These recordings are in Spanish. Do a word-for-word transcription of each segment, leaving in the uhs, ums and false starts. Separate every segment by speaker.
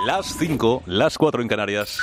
Speaker 1: Las cinco, las cuatro en Canarias.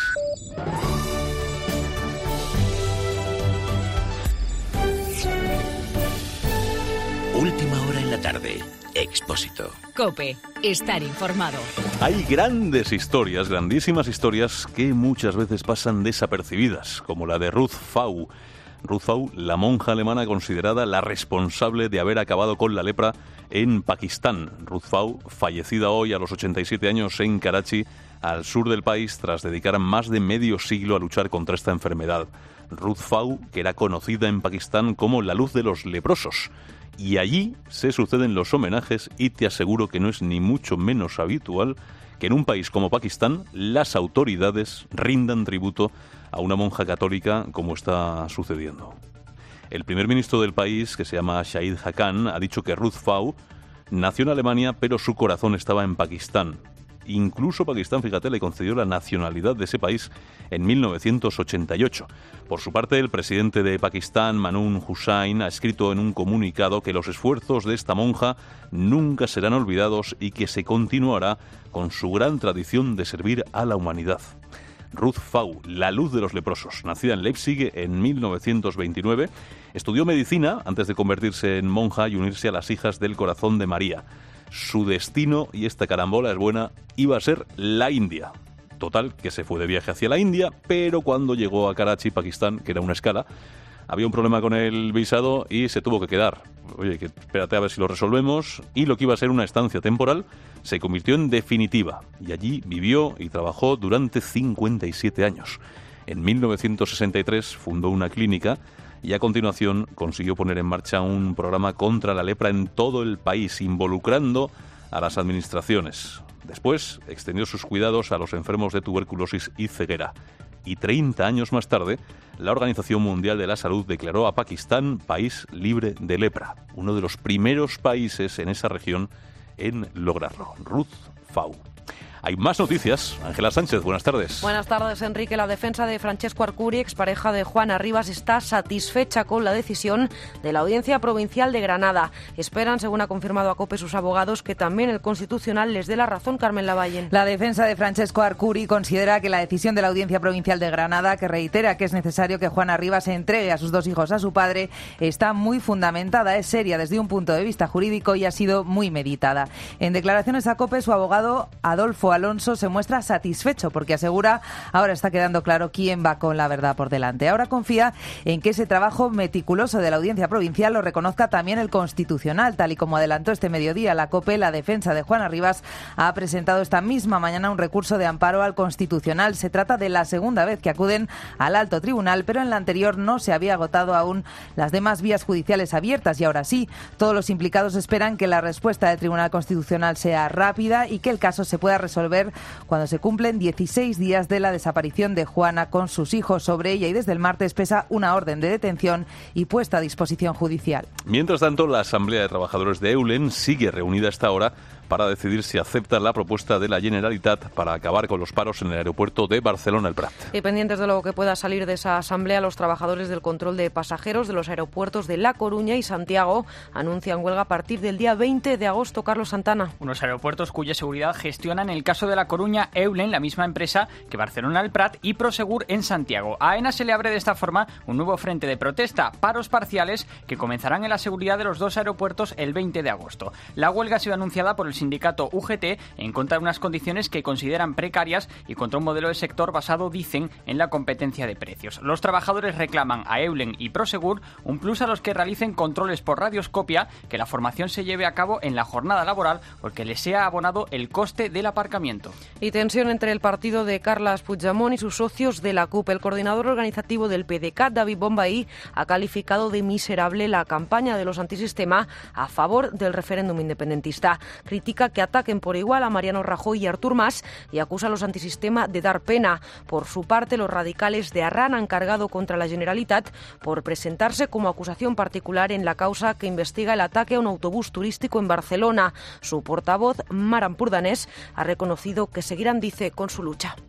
Speaker 2: Última hora en la tarde. Expósito.
Speaker 3: COPE. Estar informado.
Speaker 1: Hay grandes historias, grandísimas historias que muchas veces pasan desapercibidas, como la de Ruth Fau. Ruth Fau, la monja alemana considerada la responsable de haber acabado con la lepra en Pakistán. Ruth Fau, fallecida hoy a los ochenta y siete años en Karachi, al sur del país, tras dedicar más de medio siglo a luchar contra esta enfermedad. Ruth Fau, que era conocida en Pakistán como la luz de los leprosos. Y allí se suceden los homenajes y te aseguro que no es ni mucho menos habitual que en un país como Pakistán las autoridades rindan tributo a una monja católica como está sucediendo. El primer ministro del país, que se llama Shahid Haqqan, ha dicho que Ruth Fau nació en Alemania, pero su corazón estaba en Pakistán. Incluso Pakistán, fíjate, le concedió la nacionalidad de ese país en mil novecientos ochenta y ocho. Por su parte, el presidente de Pakistán, Mamnoon Hussain, ha escrito en un comunicado que los esfuerzos de esta monja nunca serán olvidados y que se continuará con su gran tradición de servir a la humanidad. Ruth Fau, la luz de los leprosos, nacida en Leipzig en mil novecientos veintinueve, estudió medicina antes de convertirse en monja y unirse a las Hijas del Corazón de María. Su destino, y esta carambola es buena, iba a ser la India. Total, que se fue de viaje hacia la India, pero cuando llegó a Karachi, Pakistán, que era una escala, había un problema con el visado y se tuvo que quedar. Oye, que espérate a ver si lo resolvemos. Y lo que iba a ser una estancia temporal se convirtió en definitiva. Y allí vivió y trabajó durante cincuenta y siete años. En mil novecientos sesenta y tres fundó una clínica y a continuación consiguió poner en marcha un programa contra la lepra en todo el país, involucrando a las administraciones. Después extendió sus cuidados a los enfermos de tuberculosis y ceguera. Y treinta años más tarde, la Organización Mundial de la Salud declaró a Pakistán país libre de lepra, uno de los primeros países en esa región en lograrlo. Ruth Fau. Hay más noticias. Ángela Sánchez, buenas tardes.
Speaker 4: Buenas tardes, Enrique. La defensa de Francesco Arcuri, expareja de Juana Rivas, está satisfecha con la decisión de la Audiencia Provincial de Granada. Esperan, según ha confirmado a COPE sus abogados, que también el Constitucional les dé la razón. Carmen Lavalle.
Speaker 5: La defensa de Francesco Arcuri considera que la decisión de la Audiencia Provincial de Granada, que reitera que es necesario que Juana Rivas entregue a sus dos hijos a su padre, está muy fundamentada, es seria desde un punto de vista jurídico y ha sido muy meditada. En declaraciones a COPE, su abogado Adolfo Alonso se muestra satisfecho porque asegura ahora está quedando claro quién va con la verdad por delante. Ahora confía en que ese trabajo meticuloso de la Audiencia Provincial lo reconozca también el Constitucional. Tal y como adelantó este mediodía la COPE, la defensa de Juana Rivas ha presentado esta misma mañana un recurso de amparo al Constitucional. Se trata de la segunda vez que acuden al alto tribunal, pero en la anterior no se había agotado aún las demás vías judiciales abiertas y ahora sí. Todos los implicados esperan que la respuesta del Tribunal Constitucional sea rápida y que el caso se pueda resolver cuando se cumplen dieciséis días de la desaparición de Juana con sus hijos. Sobre ella y desde el martes pesa una orden de detención y puesta a disposición judicial.
Speaker 1: Mientras tanto, la Asamblea de Trabajadores de Eulen sigue reunida a esta hora para decidir si acepta la propuesta de la Generalitat para acabar con los paros en el aeropuerto de Barcelona el Prat.
Speaker 4: Y pendientes de lo que pueda salir de esa asamblea, los trabajadores del control de pasajeros de los aeropuertos de La Coruña y Santiago anuncian huelga a partir del día veinte de agosto. Carlos Santana.
Speaker 6: Unos aeropuertos cuya seguridad gestiona en el caso de La Coruña Eulen, la misma empresa que Barcelona el Prat y Prosegur en Santiago. A AENA se le abre de esta forma un nuevo frente de protesta, paros parciales que comenzarán en la seguridad de los dos aeropuertos el veinte de agosto. La huelga ha sido anunciada por el sindicato U G T en contra de unas condiciones que consideran precarias y contra un modelo de sector basado, dicen, en la competencia de precios. Los trabajadores reclaman a Eulen y Prosegur un plus a los que realicen controles por radioscopia, que la formación se lleve a cabo en la jornada laboral o que les sea abonado el coste del aparcamiento.
Speaker 4: Y tensión entre el partido de Carles Puigdemont y sus socios de la CUP. El coordinador organizativo del P D C A T, David Bombay, ha calificado de miserable la campaña de los antisistema a favor del referéndum independentista. Critica que ataquen por igual a Mariano Rajoy y Artur Mas y acusa a los antisistema de dar pena. Por su parte, los radicales de Arran han cargado contra la Generalitat por presentarse como acusación particular en la causa que investiga el ataque a un autobús turístico en Barcelona. Su portavoz, Mar Empordanès, ha reconocido que seguirán, dice, con su lucha.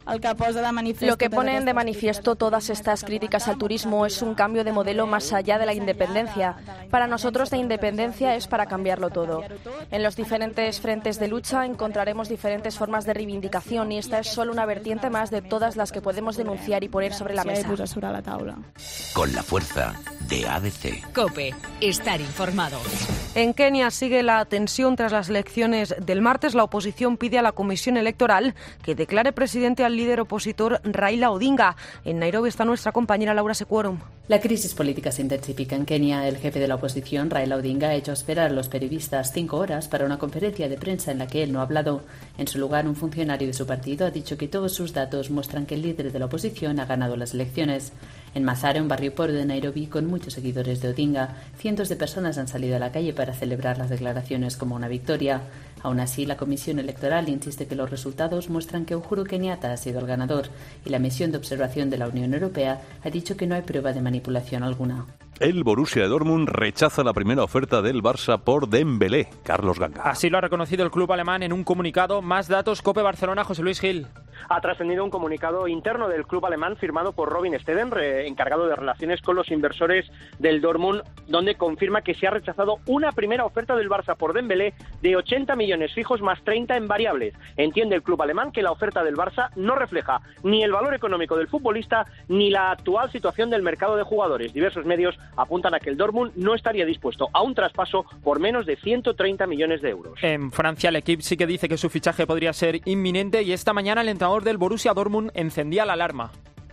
Speaker 7: Lo que ponen de manifiesto todas estas críticas al turismo es un cambio de modelo más allá de la independencia. Para nosotros la independencia es para cambiarlo todo. En los diferentes frentes de lucha encontraremos diferentes formas de reivindicación y esta es solo una vertiente más de todas las que podemos denunciar y poner sobre la mesa.
Speaker 2: Con la fuerza de A B C.
Speaker 3: COPE. Estar informado.
Speaker 4: En Kenia sigue la tensión tras las elecciones del martes. La oposición pide a la Comisión Electoral que declare presidente al líder opositor Raila Odinga. En Nairobi está nuestra compañera Laura Secuorum.
Speaker 8: La crisis política se intensifica en Kenia. El jefe de la oposición, Raila Odinga, ha hecho esperar a los periodistas cinco horas para una conferencia de prensa en la que él no ha hablado. En su lugar, un funcionario de su partido ha dicho que todos sus datos muestran que el líder de la oposición ha ganado las elecciones. En Mathare, un barrio pobre de Nairobi con muchos seguidores de Odinga, cientos de personas han salido a la calle para celebrar las declaraciones como una victoria. Aún así, la Comisión Electoral insiste que los resultados muestran que Uhuru Kenyatta ha sido el ganador y la misión de observación de la Unión Europea ha dicho que no hay prueba de manipulación alguna.
Speaker 1: El Borussia de Dortmund rechaza la primera oferta del Barça por Dembélé. Carlos Ganga.
Speaker 9: Así lo ha reconocido el club alemán en un comunicado. Más datos, COPE Barcelona, José Luis Gil.
Speaker 10: Ha trascendido un comunicado interno del club alemán firmado por Robin Steden, encargado de relaciones con los inversores del Dortmund, donde confirma que se ha rechazado una primera oferta del Barça por Dembélé de ochenta millones fijos más treinta en variables. Entiende el club alemán que la oferta del Barça no refleja ni el valor económico del futbolista ni la actual situación del mercado de jugadores. Diversos medios apuntan a que el Dortmund no estaría dispuesto a un traspaso por menos de ciento treinta millones de euros.
Speaker 9: En Francia, el equipo sí que dice que su fichaje podría ser inminente y esta mañana el entrenador del Borussia Dortmund encendía la alarma.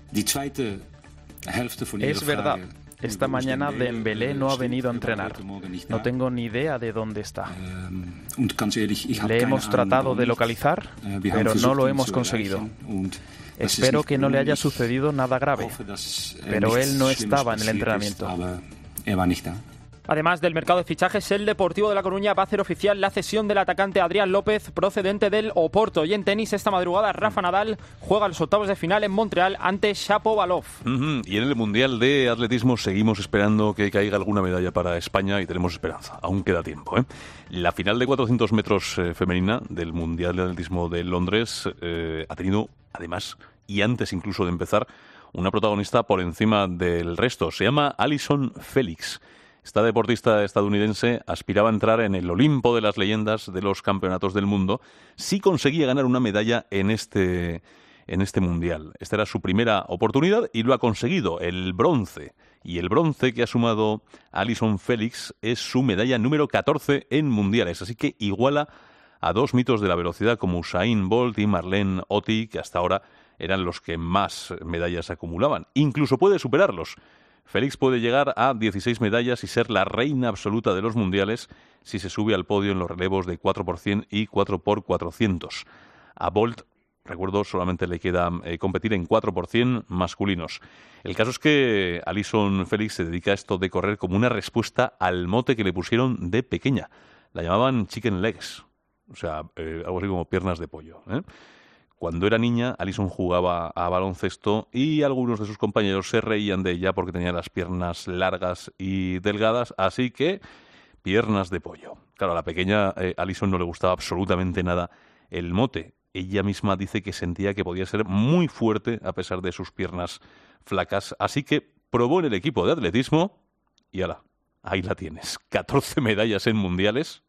Speaker 11: Es verdad. Esta mañana Dembélé no ha venido a entrenar. No tengo ni idea de dónde está. Le hemos tratado de localizar, pero no lo hemos conseguido. Espero que no le haya sucedido nada grave, pero él no estaba en el entrenamiento.
Speaker 9: Además del mercado de fichajes, el Deportivo de La Coruña va a hacer oficial la cesión del atacante Adrián López, procedente del Oporto. Y en tenis, esta madrugada, Rafa Nadal juega los octavos de final en Montreal ante Shapovalov.
Speaker 1: Uh-huh. Y en el Mundial de Atletismo seguimos esperando que caiga alguna medalla para España y tenemos esperanza. Aún queda tiempo, ¿eh? La final de cuatrocientos metros eh, femenina del Mundial de Atletismo de Londres eh, ha tenido, además, y antes incluso de empezar, una protagonista por encima del resto. Se llama Allyson Felix. Esta deportista estadounidense aspiraba a entrar en el Olimpo de las leyendas de los campeonatos del mundo si conseguía ganar una medalla en este, en este mundial. Esta era su primera oportunidad y lo ha conseguido, el bronce. Y el bronce que ha sumado Allyson Felix es su medalla número catorce en mundiales. Así que iguala a dos mitos de la velocidad como Usain Bolt y Marlene Ottey, que hasta ahora eran los que más medallas acumulaban. Incluso puede superarlos. Félix puede llegar a dieciséis medallas y ser la reina absoluta de los mundiales si se sube al podio en los relevos de cuatro por cien y cuatro por cuatrocientos. A Bolt, recuerdo, solamente le queda eh, competir en cuatro por cien masculinos. El caso es que Allyson Felix se dedica a esto de correr como una respuesta al mote que le pusieron de pequeña. La llamaban chicken legs, o sea, eh, algo así como piernas de pollo, ¿eh? Cuando era niña, Allyson jugaba a baloncesto y algunos de sus compañeros se reían de ella porque tenía las piernas largas y delgadas, así que piernas de pollo. Claro, a la pequeña eh, Allyson no le gustaba absolutamente nada el mote. Ella misma dice que sentía que podía ser muy fuerte a pesar de sus piernas flacas, así que probó en el equipo de atletismo y ala, ahí la tienes. catorce medallas en mundiales.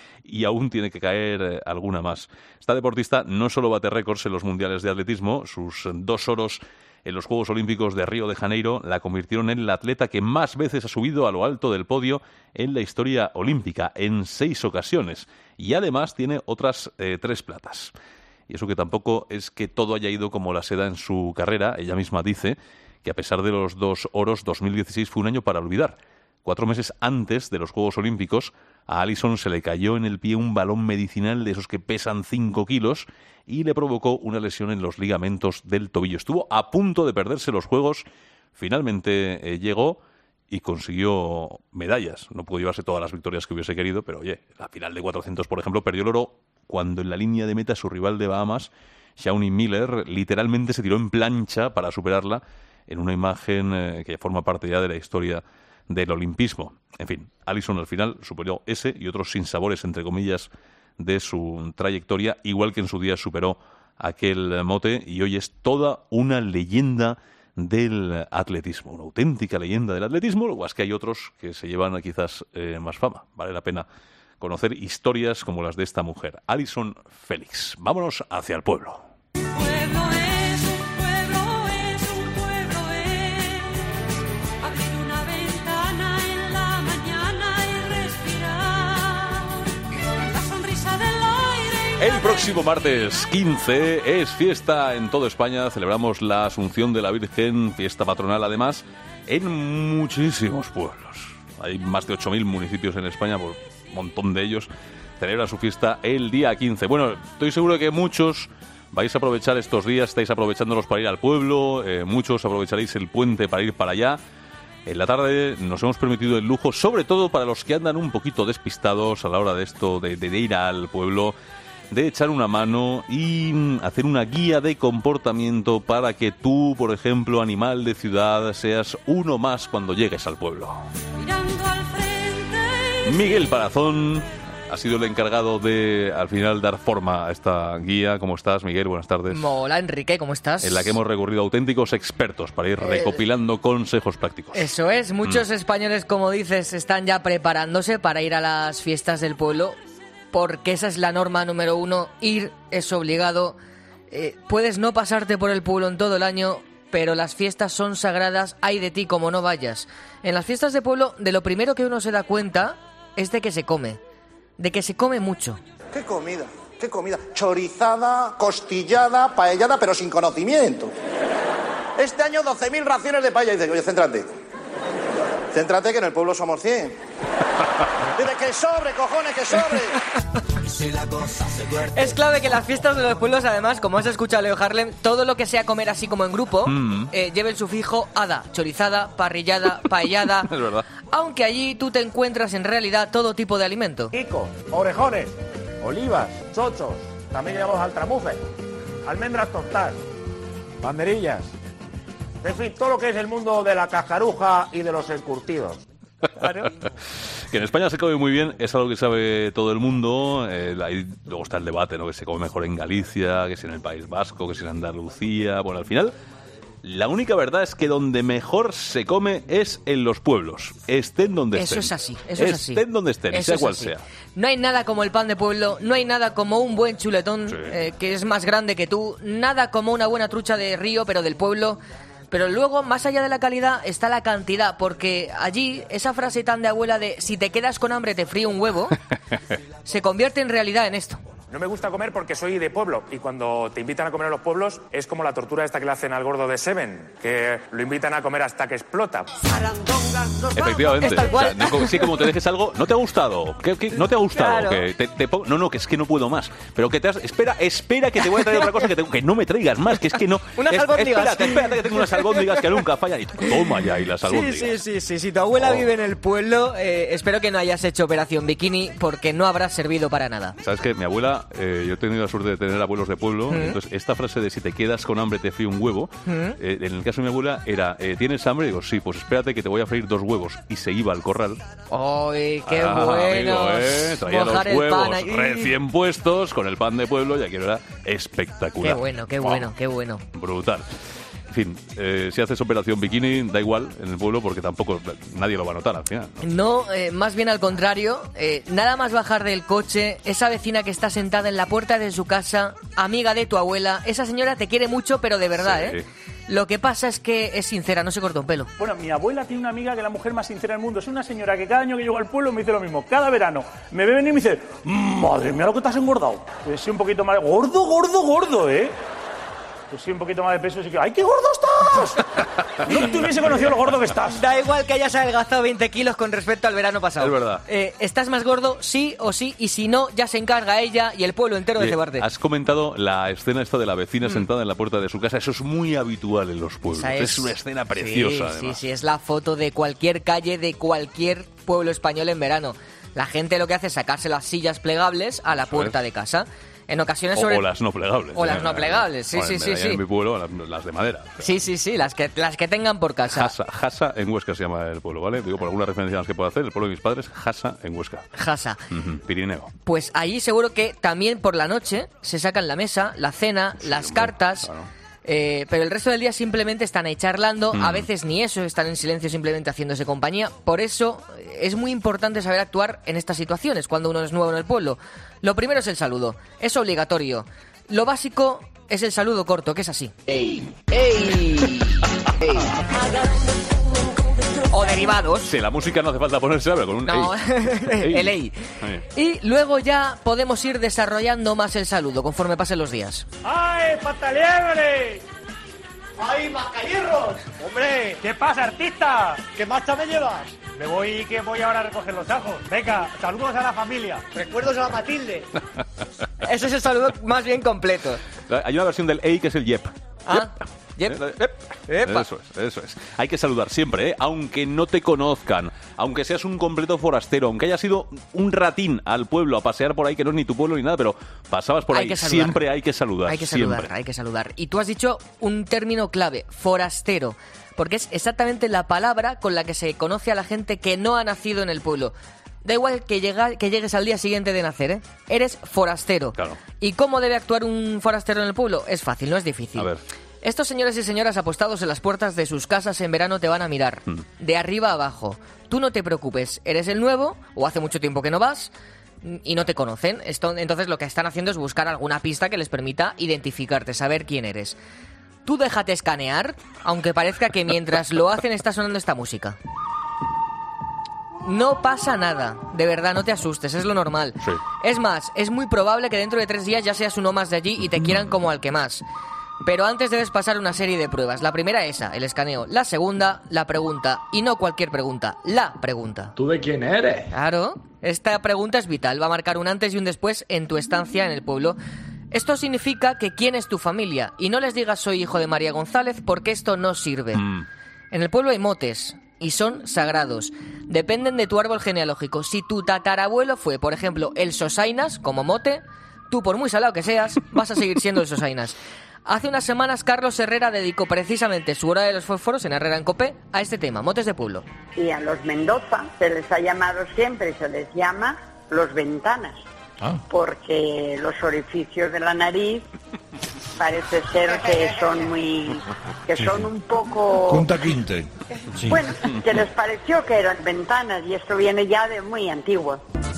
Speaker 1: Y aún tiene que caer eh, alguna más. Esta deportista no solo bate récords en los mundiales de atletismo, sus dos oros en los Juegos Olímpicos de Río de Janeiro la convirtieron en la atleta que más veces ha subido a lo alto del podio en la historia olímpica, en seis ocasiones. Y además tiene otras eh, tres platas. Y eso que tampoco es que todo haya ido como la seda en su carrera. Ella misma dice que a pesar de los dos oros, dos mil dieciséis fue un año para olvidar. Cuatro meses antes de los Juegos Olímpicos, a Allyson se le cayó en el pie un balón medicinal de esos que pesan cinco kilos y le provocó una lesión en los ligamentos del tobillo. Estuvo a punto de perderse los Juegos, finalmente eh, llegó y consiguió medallas. No pudo llevarse todas las victorias que hubiese querido, pero oye, la final de cuatrocientos, por ejemplo, perdió el oro cuando en la línea de meta su rival de Bahamas, Shawnee Miller, literalmente se tiró en plancha para superarla en una imagen eh, que forma parte ya de la historia del olimpismo. En fin, Allyson al final superó ese y otros sinsabores, entre comillas, de su trayectoria, igual que en su día superó aquel mote y hoy es toda una leyenda del atletismo, una auténtica leyenda del atletismo. Lo que es que hay otros que se llevan quizás eh, más fama. Vale la pena conocer historias como las de esta mujer, Allyson Félix. Vámonos hacia el pueblo. El próximo martes quince es fiesta en toda España. Celebramos la Asunción de la Virgen, fiesta patronal además, en muchísimos pueblos. Hay más de ocho mil municipios en España, por un montón de ellos celebran su fiesta el día quince. Bueno, estoy seguro de que muchos vais a aprovechar estos días, estáis aprovechándolos para ir al pueblo, eh, muchos aprovecharéis el puente para ir para allá. En la tarde nos hemos permitido el lujo, sobre todo para los que andan un poquito despistados a la hora de esto, de, de, de ir al pueblo, de echar una mano y hacer una guía de comportamiento para que tú, por ejemplo, animal de ciudad, seas uno más cuando llegues al pueblo. Miguel Parazón ha sido el encargado de, al final, dar forma a esta guía. ¿Cómo estás, Miguel? Buenas tardes.
Speaker 12: Hola, Enrique, ¿cómo estás?
Speaker 1: En la que hemos recurrido a auténticos expertos para ir recopilando eh, consejos prácticos.
Speaker 12: Eso es. Muchos mm. españoles, como dices, están ya preparándose para ir a las fiestas del pueblo, porque esa es la norma número uno. Ir es obligado. Eh, puedes no pasarte por el pueblo en todo el año, pero las fiestas son sagradas. Ay de ti como no vayas. En las fiestas de pueblo, de lo primero que uno se da cuenta es de que se come. De que se come mucho.
Speaker 13: ¿Qué comida? ¿Qué comida? Chorizada, costillada, paellada, pero sin conocimiento. Este año doce mil raciones de paella. Y dice, oye, céntrate. Céntrate que en el pueblo somos cien. Dice, que sobre, cojones, que sobre.
Speaker 12: Es clave que las fiestas de los pueblos, además, como has escuchado Leo Harlem, todo lo que sea comer así como en grupo, mm. eh, lleve el sufijo ada, chorizada, parrillada, paellada.
Speaker 1: Es verdad.
Speaker 12: Aunque allí tú te encuentras en realidad todo tipo de alimento.
Speaker 14: Quicos, orejones, olivas, chochos, también llevamos altramuces, almendras tostadas, banderillas. En fin, todo lo que es el mundo de la cajaruja y de los encurtidos.
Speaker 12: Claro.
Speaker 1: Que en España se come muy bien, es algo que sabe todo el mundo. Eh, ahí, luego está el debate, ¿no? Que se come mejor en Galicia, que si en el País Vasco, que si en Andalucía. Bueno, al final, la única verdad es que donde mejor se come es en los pueblos, estén donde estén.
Speaker 12: Eso es así, eso es así.
Speaker 1: Estén donde estén,
Speaker 12: eso
Speaker 1: sea
Speaker 12: es
Speaker 1: cual
Speaker 12: así.
Speaker 1: sea.
Speaker 12: No hay nada como el pan de pueblo, no hay nada como un buen chuletón, sí. eh, que es más grande que tú, nada como una buena trucha de río, pero del pueblo. Pero luego, más allá de la calidad, está la cantidad, porque allí esa frase tan de abuela de si te quedas con hambre te frío un huevo, se convierte en realidad en esto.
Speaker 14: No me gusta comer porque soy de pueblo, y cuando te invitan a comer a los pueblos es como la tortura esta que le hacen al gordo de Seven, que lo invitan a comer hasta que explota.
Speaker 1: Efectivamente, o sea, no, sí, como te dejes algo, ¿no te ha gustado? ¿Qué, qué, ¿No te ha gustado? Claro. Que te, te pongo, no, no, que es que no puedo más. Pero que te has, espera, espera que te voy a traer otra cosa, que, te, que no me traigas más, que es que no.
Speaker 12: Unas albóndigas.
Speaker 1: Espérate, espérate que tengo unas albóndigas que nunca fallan. Y toma ya, y las albóndigas.
Speaker 12: Sí, sí, sí, sí. Si tu abuela oh. vive en el pueblo, eh, espero que no hayas hecho operación bikini, porque no habrás servido para nada.
Speaker 1: ¿Sabes qué? Mi abuela, eh, yo he tenido la suerte de tener abuelos de pueblo, ¿Mm? Entonces esta frase de si te quedas con hambre te frío un huevo, ¿Mm? eh, en el caso de mi abuela era, eh, ¿tienes hambre? Y digo, sí, pues espérate que te voy a freír dos huevos. Y se iba al corral.
Speaker 12: ¡Ay, qué
Speaker 1: ah,
Speaker 12: bueno!
Speaker 1: Amigo, ¿eh? Traía los huevos recién puestos con el pan de pueblo y aquello era espectacular.
Speaker 12: ¡Qué bueno, qué bueno, oh, qué bueno!
Speaker 1: Brutal. En fin, eh, si haces operación bikini, da igual en el pueblo porque tampoco nadie lo va a notar al final.
Speaker 12: No, no eh, más bien al contrario. Eh, nada más bajar del coche, esa vecina que está sentada en la puerta de su casa, amiga de tu abuela, esa señora te quiere mucho, pero de verdad, sí. ¿eh? Lo que pasa es que es sincera, no se corta un pelo.
Speaker 14: Bueno, mi abuela tiene una amiga que es la mujer más sincera del mundo. Es una señora que cada año que llego al pueblo me dice lo mismo. Cada verano me ve venir y me dice, madre mía, lo que te has engordado. Pues sí, un poquito más... Gordo, gordo, gordo, ¿eh? Pues sí, un poquito más de peso, así que ¡ay, qué gordo estás! No te hubiese conocido lo gordo que estás.
Speaker 12: Da igual que hayas adelgazado veinte kilos con respecto al verano pasado.
Speaker 1: Es verdad.
Speaker 12: Eh, estás más gordo, sí o sí, y si no, ya se encarga ella y el pueblo entero de cebarte.
Speaker 1: Has comentado la escena esta de la vecina mm. sentada en la puerta de su casa. Eso es muy habitual en los pueblos. Es... es una escena preciosa,
Speaker 12: sí,
Speaker 1: además.
Speaker 12: Sí, sí, es la foto de cualquier calle de cualquier pueblo español en verano. La gente lo que hace es sacarse las sillas plegables a la puerta de casa. En ocasiones
Speaker 1: o,
Speaker 12: sobre...
Speaker 1: o las no plegables.
Speaker 12: O las no plegables, sí, sí, sí, sí.
Speaker 1: En mi pueblo, las, las de madera. Pero...
Speaker 12: Sí, sí, sí, las que, las que tengan por casa.
Speaker 1: Jasa, Jasa en Huesca se llama el pueblo, ¿vale? Digo, por alguna referencia más que puedo hacer, el pueblo de mis padres, Jasa en Huesca.
Speaker 12: Jasa.
Speaker 1: Uh-huh. Pirineo.
Speaker 12: Pues allí seguro que también por la noche se sacan la mesa, la cena, sí, las hombre, cartas... Claro. Eh, pero el resto del día simplemente están ahí charlando, mm. a veces ni eso, están en silencio simplemente haciéndose compañía. Por eso es muy importante saber actuar en estas situaciones cuando uno es nuevo en el pueblo. Lo primero es el saludo, es obligatorio. Lo básico es el saludo corto, que es así. ¡Ey! ¡Ey! ¡Ey! O derivados.
Speaker 1: Sí, la música no hace falta ponerse, pero con un
Speaker 12: no,
Speaker 1: ey.
Speaker 12: el ey. Ey. Y luego ya podemos ir desarrollando más el saludo conforme pasen los días.
Speaker 15: ¡Ay, pataliebre! ¡Ay, mascahierros! ¡Hombre! ¿Qué pasa, artista? ¿Qué marcha me llevas? Me voy, que voy ahora a recoger los ajos. Venga, saludos a la familia. Recuerdos a la Matilde.
Speaker 12: Ese es el saludo más bien completo.
Speaker 1: Hay una versión del ey que es el yep.
Speaker 12: Ah. Yep.
Speaker 1: Yep. Eso es, eso es. Hay que saludar siempre, ¿eh? Aunque no te conozcan, aunque seas un completo forastero, aunque hayas ido un ratín al pueblo a pasear por ahí, que no es ni tu pueblo ni nada, pero pasabas por
Speaker 12: hay
Speaker 1: ahí, siempre hay que saludar.
Speaker 12: Hay que
Speaker 1: siempre.
Speaker 12: saludar, hay que saludar. Y tú has dicho un término clave, forastero, porque es exactamente la palabra con la que se conoce a la gente que no ha nacido en el pueblo. Da igual que, llega, que llegues al día siguiente de nacer, ¿eh? Eres forastero.
Speaker 1: Claro.
Speaker 12: ¿Y cómo debe actuar un forastero en el pueblo? Es fácil, no es difícil.
Speaker 1: A ver.
Speaker 12: Estos señores y señoras apostados en las puertas de sus casas en verano te van a mirar, mm. de arriba a abajo. Tú no te preocupes, eres el nuevo, o hace mucho tiempo que no vas, y no te conocen. Esto, entonces lo que están haciendo es buscar alguna pista que les permita identificarte, saber quién eres. Tú déjate escanear, aunque parezca que mientras lo hacen está sonando esta música. No pasa nada, de verdad, no te asustes, es lo normal.
Speaker 1: Sí.
Speaker 12: Es más, es muy probable que dentro de tres días ya seas uno más de allí y te quieran como al que más. Pero antes debes pasar una serie de pruebas. La primera esa, el escaneo. La segunda, la pregunta. Y no cualquier pregunta, la pregunta.
Speaker 16: ¿Tú de quién eres?
Speaker 12: Claro, esta pregunta es vital. Va a marcar un antes y un después en tu estancia en el pueblo. Esto significa que quién es tu familia. Y no les digas soy hijo de María González, porque esto no sirve. Mm. En el pueblo hay motes. Y son sagrados. Dependen de tu árbol genealógico. Si tu tatarabuelo fue, por ejemplo, el Sosainas, como mote, tú, por muy salado que seas, vas a seguir siendo el Sosainas. Hace unas semanas Carlos Herrera dedicó precisamente su hora de los fósforos en Herrera en Copé a este tema, motes de pueblo.
Speaker 17: Y a los Mendoza se les ha llamado siempre, se les llama los ventanas, ah. porque los orificios de la nariz parece ser que son muy, que son un poco...
Speaker 16: Punta Quinte.
Speaker 17: Sí. Bueno, que les pareció que eran ventanas y esto viene ya de muy antiguo.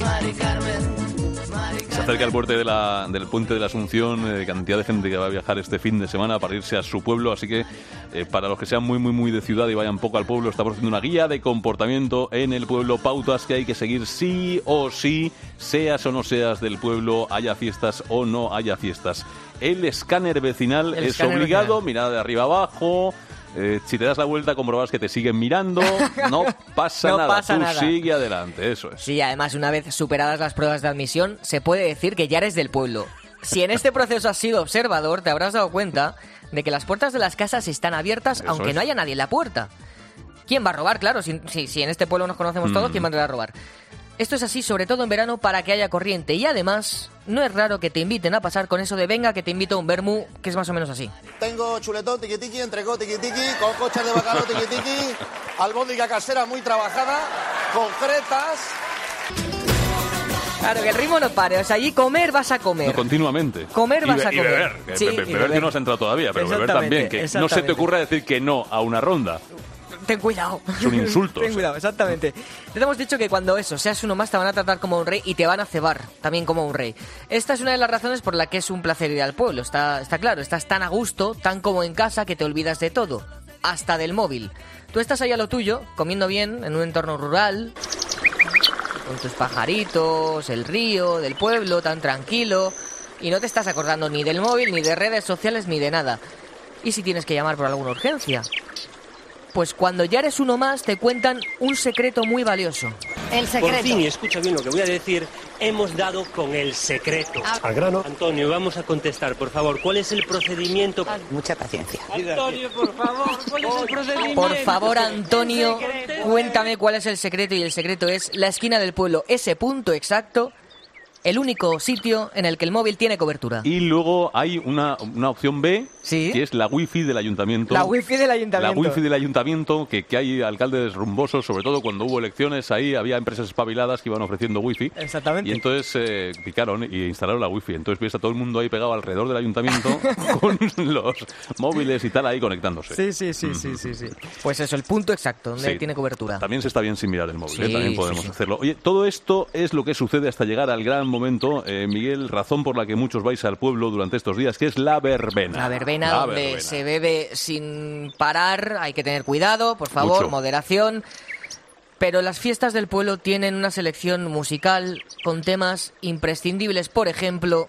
Speaker 1: Se acerca el puente de la, del puente de la Asunción, eh, cantidad de gente que va a viajar este fin de semana para irse a su pueblo, así que eh, para los que sean muy muy muy de ciudad y vayan poco al pueblo, estamos haciendo una guía de comportamiento en el pueblo, pautas que hay que seguir sí o sí, seas o no seas del pueblo, haya fiestas o no haya fiestas. El escáner vecinal el es escáner obligado, vecinal. Mirada de arriba abajo. Eh, si te das la vuelta comprobarás que te siguen mirando, no pasa
Speaker 12: no
Speaker 1: nada,
Speaker 12: pasa
Speaker 1: tú
Speaker 12: nada.
Speaker 1: Sigue adelante, eso es.
Speaker 12: Sí, además una vez superadas las pruebas de admisión se puede decir que ya eres del pueblo. Si en este proceso has sido observador te habrás dado cuenta de que las puertas de las casas están abiertas eso aunque es. No haya nadie en la puerta. ¿Quién va a robar? Claro, si, si, si en este pueblo nos conocemos mm. todos, ¿quién va a entrar a robar? Esto es así sobre todo en verano para que haya corriente y además no es raro que te inviten a pasar con eso de venga que te invito a un vermú, que es más o menos así.
Speaker 13: Tengo chuletón, tiqui tiqui, entrecó, tiqui tiqui, con cochas de bacalao, tiqui tiqui, albóndiga casera muy trabajada, concretas.
Speaker 12: Claro, que el ritmo no pare, o sea, allí comer vas a comer.
Speaker 1: No, continuamente.
Speaker 12: Comer vas
Speaker 1: y be-
Speaker 12: a comer.
Speaker 1: Y beber, que
Speaker 12: sí,
Speaker 1: be- be-
Speaker 12: y
Speaker 1: beber,
Speaker 12: beber
Speaker 1: que no has entrado todavía, pero beber también, que no se te ocurra decir que no a una ronda.
Speaker 12: Ten cuidado.
Speaker 1: Es un insulto.
Speaker 12: Ten cuidado, exactamente. Te hemos dicho que cuando eso, seas uno más, te van a tratar como un rey y te van a cebar también como un rey. Esta es una de las razones por la que es un placer ir al pueblo. Está, está claro, estás tan a gusto, tan como en casa, que te olvidas de todo. Hasta del móvil. Tú estás ahí a lo tuyo, comiendo bien, en un entorno rural, con tus pajaritos, el río, del pueblo, tan tranquilo, y no te estás acordando ni del móvil, ni de redes sociales, ni de nada. ¿Y si tienes que llamar por alguna urgencia? Pues cuando ya eres uno más te cuentan un secreto muy valioso.
Speaker 18: El secreto. Por fin, y escucha bien lo que voy a decir, hemos dado con el secreto.
Speaker 16: Al grano.
Speaker 18: Antonio, vamos a contestar, por favor, ¿cuál es el procedimiento?
Speaker 17: Mucha paciencia.
Speaker 18: Antonio, por favor, ¿cuál es el procedimiento?
Speaker 12: Por favor, Antonio, cuéntame cuál es el secreto, y el secreto es la esquina del pueblo, ese punto exacto el único sitio en el que el móvil tiene cobertura.
Speaker 1: Y luego hay una, una opción B,
Speaker 12: ¿Sí?
Speaker 1: que es la wifi del ayuntamiento.
Speaker 12: La wifi del ayuntamiento.
Speaker 1: La wifi del ayuntamiento, que, que hay alcaldes rumbosos, sobre todo cuando hubo elecciones, ahí había empresas espabiladas que iban ofreciendo wifi.
Speaker 12: Exactamente.
Speaker 1: Y entonces eh, picaron y instalaron la wifi. Entonces ves a todo el mundo ahí pegado alrededor del ayuntamiento con los móviles y tal ahí conectándose.
Speaker 12: Sí, sí, sí, sí, sí, sí. Pues eso, el punto exacto, donde
Speaker 1: Sí.
Speaker 12: tiene cobertura.
Speaker 1: También se está bien sin mirar el móvil,
Speaker 12: Sí,
Speaker 1: ¿eh? También podemos
Speaker 12: sí, sí.
Speaker 1: hacerlo. Oye, todo esto es lo que sucede hasta llegar al gran momento, eh, Miguel, razón por la que muchos vais al pueblo durante estos días, que es la verbena.
Speaker 12: La verbena,
Speaker 1: La
Speaker 12: donde
Speaker 1: verbena.
Speaker 12: se bebe sin parar, hay que tener cuidado, por favor,
Speaker 1: Mucho.
Speaker 12: moderación. Pero las fiestas del pueblo tienen una selección musical con temas imprescindibles, por ejemplo...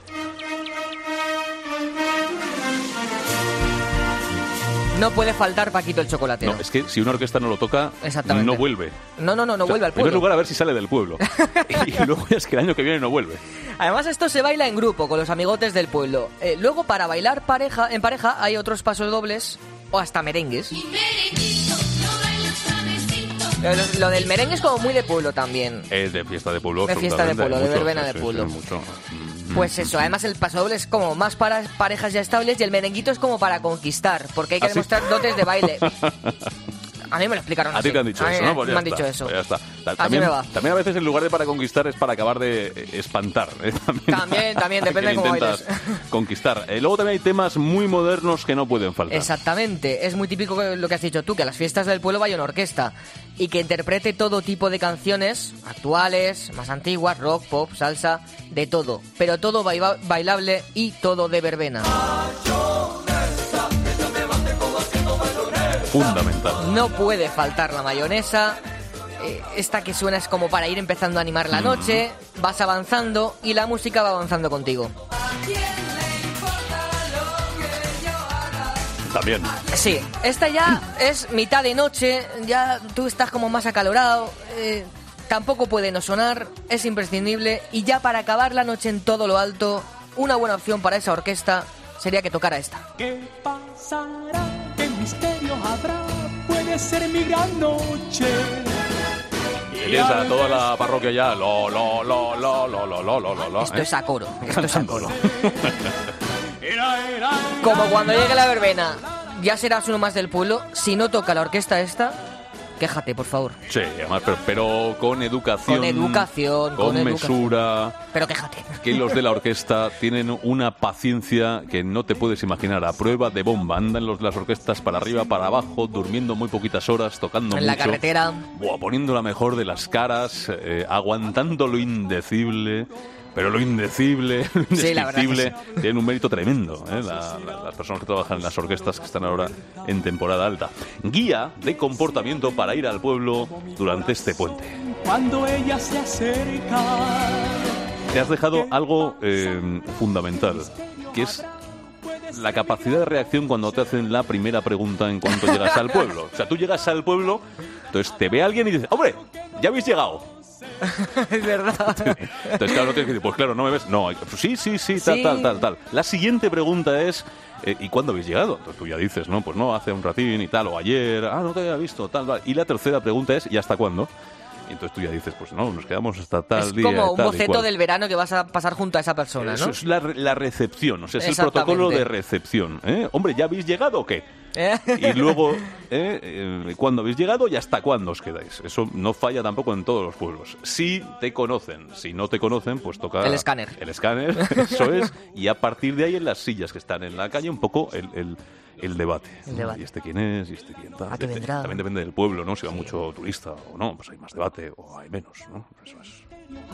Speaker 12: No puede faltar Paquito el Chocolatero.
Speaker 1: No, es que si una orquesta no lo toca,
Speaker 12: Exactamente.
Speaker 1: no vuelve.
Speaker 12: No, no, no, no
Speaker 1: O sea,
Speaker 12: vuelve al
Speaker 1: En primer
Speaker 12: pueblo.
Speaker 1: lugar, a ver si sale del pueblo. Y luego es que el año que viene no vuelve.
Speaker 12: Además, esto se baila en grupo, con los amigotes del pueblo. Eh, luego, para bailar pareja en pareja, hay otros pasos dobles o hasta merengues. Lo, lo del merengue es como muy de pueblo también.
Speaker 1: Es de fiesta de pueblo.
Speaker 12: De fiesta de
Speaker 1: absolutamente.
Speaker 12: pueblo, de
Speaker 1: Mucho,
Speaker 12: verbena
Speaker 1: sí,
Speaker 12: de
Speaker 1: sí,
Speaker 12: pueblo.
Speaker 1: sí, mucho.
Speaker 12: Pues eso, además el paso doble es como más para parejas ya estables y el merenguito es como para conquistar, porque hay que
Speaker 1: ¿Ah, sí?
Speaker 12: demostrar dotes de baile. A mí me lo explicaron
Speaker 1: A
Speaker 12: así.
Speaker 1: ti te han dicho
Speaker 12: A mí
Speaker 1: eso, ¿no? Pues
Speaker 12: me
Speaker 1: ya
Speaker 12: han
Speaker 1: está,
Speaker 12: dicho eso.
Speaker 1: pues ya está. Ta-
Speaker 12: Así
Speaker 1: También,
Speaker 12: me va.
Speaker 1: también a veces en lugar de para conquistar es para acabar de eh, espantar. ¿eh? También,
Speaker 12: También, también,
Speaker 1: que
Speaker 12: depende de
Speaker 1: le
Speaker 12: cómo
Speaker 1: intentas
Speaker 12: bailes.
Speaker 1: conquistar. Eh, luego también hay temas muy modernos que no pueden faltar.
Speaker 12: Exactamente, es muy típico lo que has dicho tú, que a las fiestas del pueblo vaya una orquesta y que interprete todo tipo de canciones, actuales, más antiguas, rock, pop, salsa, de todo, pero todo baila- bailable y todo de verbena.
Speaker 1: Fundamental.
Speaker 12: No puede faltar la mayonesa, eh, esta que suena es como para ir empezando a animar la noche, vas avanzando y la música va avanzando contigo.
Speaker 1: También.
Speaker 12: Sí, esta ya es mitad de noche, ya tú estás como más acalorado, eh, tampoco puede no sonar, es imprescindible y ya para acabar la noche en todo lo alto, una buena opción para esa orquesta sería que tocara esta.
Speaker 16: ¿Qué pasará? ¿Qué misterio habrá? Puede ser mi gran noche.
Speaker 1: Y tienes a toda la parroquia ya. Lo, lo, lo, lo, lo, lo, lo, lo, lo,
Speaker 12: Esto
Speaker 1: ¿eh?
Speaker 12: es a coro, esto es a coro.
Speaker 16: Era, era,
Speaker 12: Como cuando llegue la verbena, ya serás uno más del pueblo, si no toca la orquesta esta, quéjate, por favor.
Speaker 1: Sí, además, pero, pero con educación.
Speaker 12: Con educación,
Speaker 1: Con,
Speaker 12: con educación.
Speaker 1: mesura.
Speaker 12: Pero quéjate.
Speaker 1: Que los de la orquesta tienen una paciencia que no te puedes imaginar. A prueba de bomba. Andan los de las orquestas para arriba, para abajo, durmiendo muy poquitas horas, tocando
Speaker 12: En la
Speaker 1: mucho.
Speaker 12: carretera.
Speaker 1: Buah, poniendo la mejor de las caras, eh, aguantando lo indecible. Pero lo indecible, lo
Speaker 12: Sí, la verdad que
Speaker 1: indescriptible, tienen un mérito tremendo, ¿eh? la, la, las personas que trabajan en las orquestas que están ahora en temporada alta. Guía de comportamiento para ir al pueblo durante este puente.
Speaker 16: cuando ella se acerca.
Speaker 1: Te has dejado algo eh, fundamental, que es la capacidad de reacción cuando te hacen la primera pregunta en cuanto llegas al pueblo. O sea, tú llegas al pueblo, entonces te ve alguien y dices, ¡hombre, ya habéis llegado!
Speaker 12: Es verdad.
Speaker 1: Entonces, claro, no tienes que decir, pues claro, ¿no me ves? No, pues sí, sí, sí, tal,
Speaker 12: Sí.
Speaker 1: tal, tal, tal. La siguiente pregunta es, eh, ¿y cuándo habéis llegado? Entonces tú ya dices, no, pues no, hace un ratín y tal, o ayer, ah, no te había visto, tal, tal. Y la tercera pregunta es, ¿y hasta cuándo? Y entonces tú ya dices, pues no, nos quedamos hasta tal
Speaker 12: Es
Speaker 1: día.
Speaker 12: como un
Speaker 1: tal y
Speaker 12: boceto
Speaker 1: cual.
Speaker 12: del verano que vas a pasar junto a esa persona,
Speaker 1: Eso
Speaker 12: ¿no?
Speaker 1: es la, re- la recepción, o sea, es el
Speaker 12: Exactamente.
Speaker 1: protocolo de recepción. ¿eh? Hombre, ¿ya habéis llegado o qué?
Speaker 12: ¿Eh?
Speaker 1: Y luego, ¿eh? Eh, ¿cuándo habéis llegado y hasta cuándo os quedáis? Eso no falla tampoco en todos los pueblos. Si te conocen, si no te conocen, pues toca...
Speaker 12: El escáner.
Speaker 1: El escáner, eso es. Y a partir de ahí, en las sillas que están en la calle, un poco el... el el debate.
Speaker 12: El debate.
Speaker 1: ¿Y este quién es? ¿Y este quién tal?
Speaker 12: ¿A qué
Speaker 1: Este-
Speaker 12: vendrá?
Speaker 1: También depende del pueblo, ¿no? Si va mucho turista o no, pues hay más debate o hay menos, ¿no? Eso es.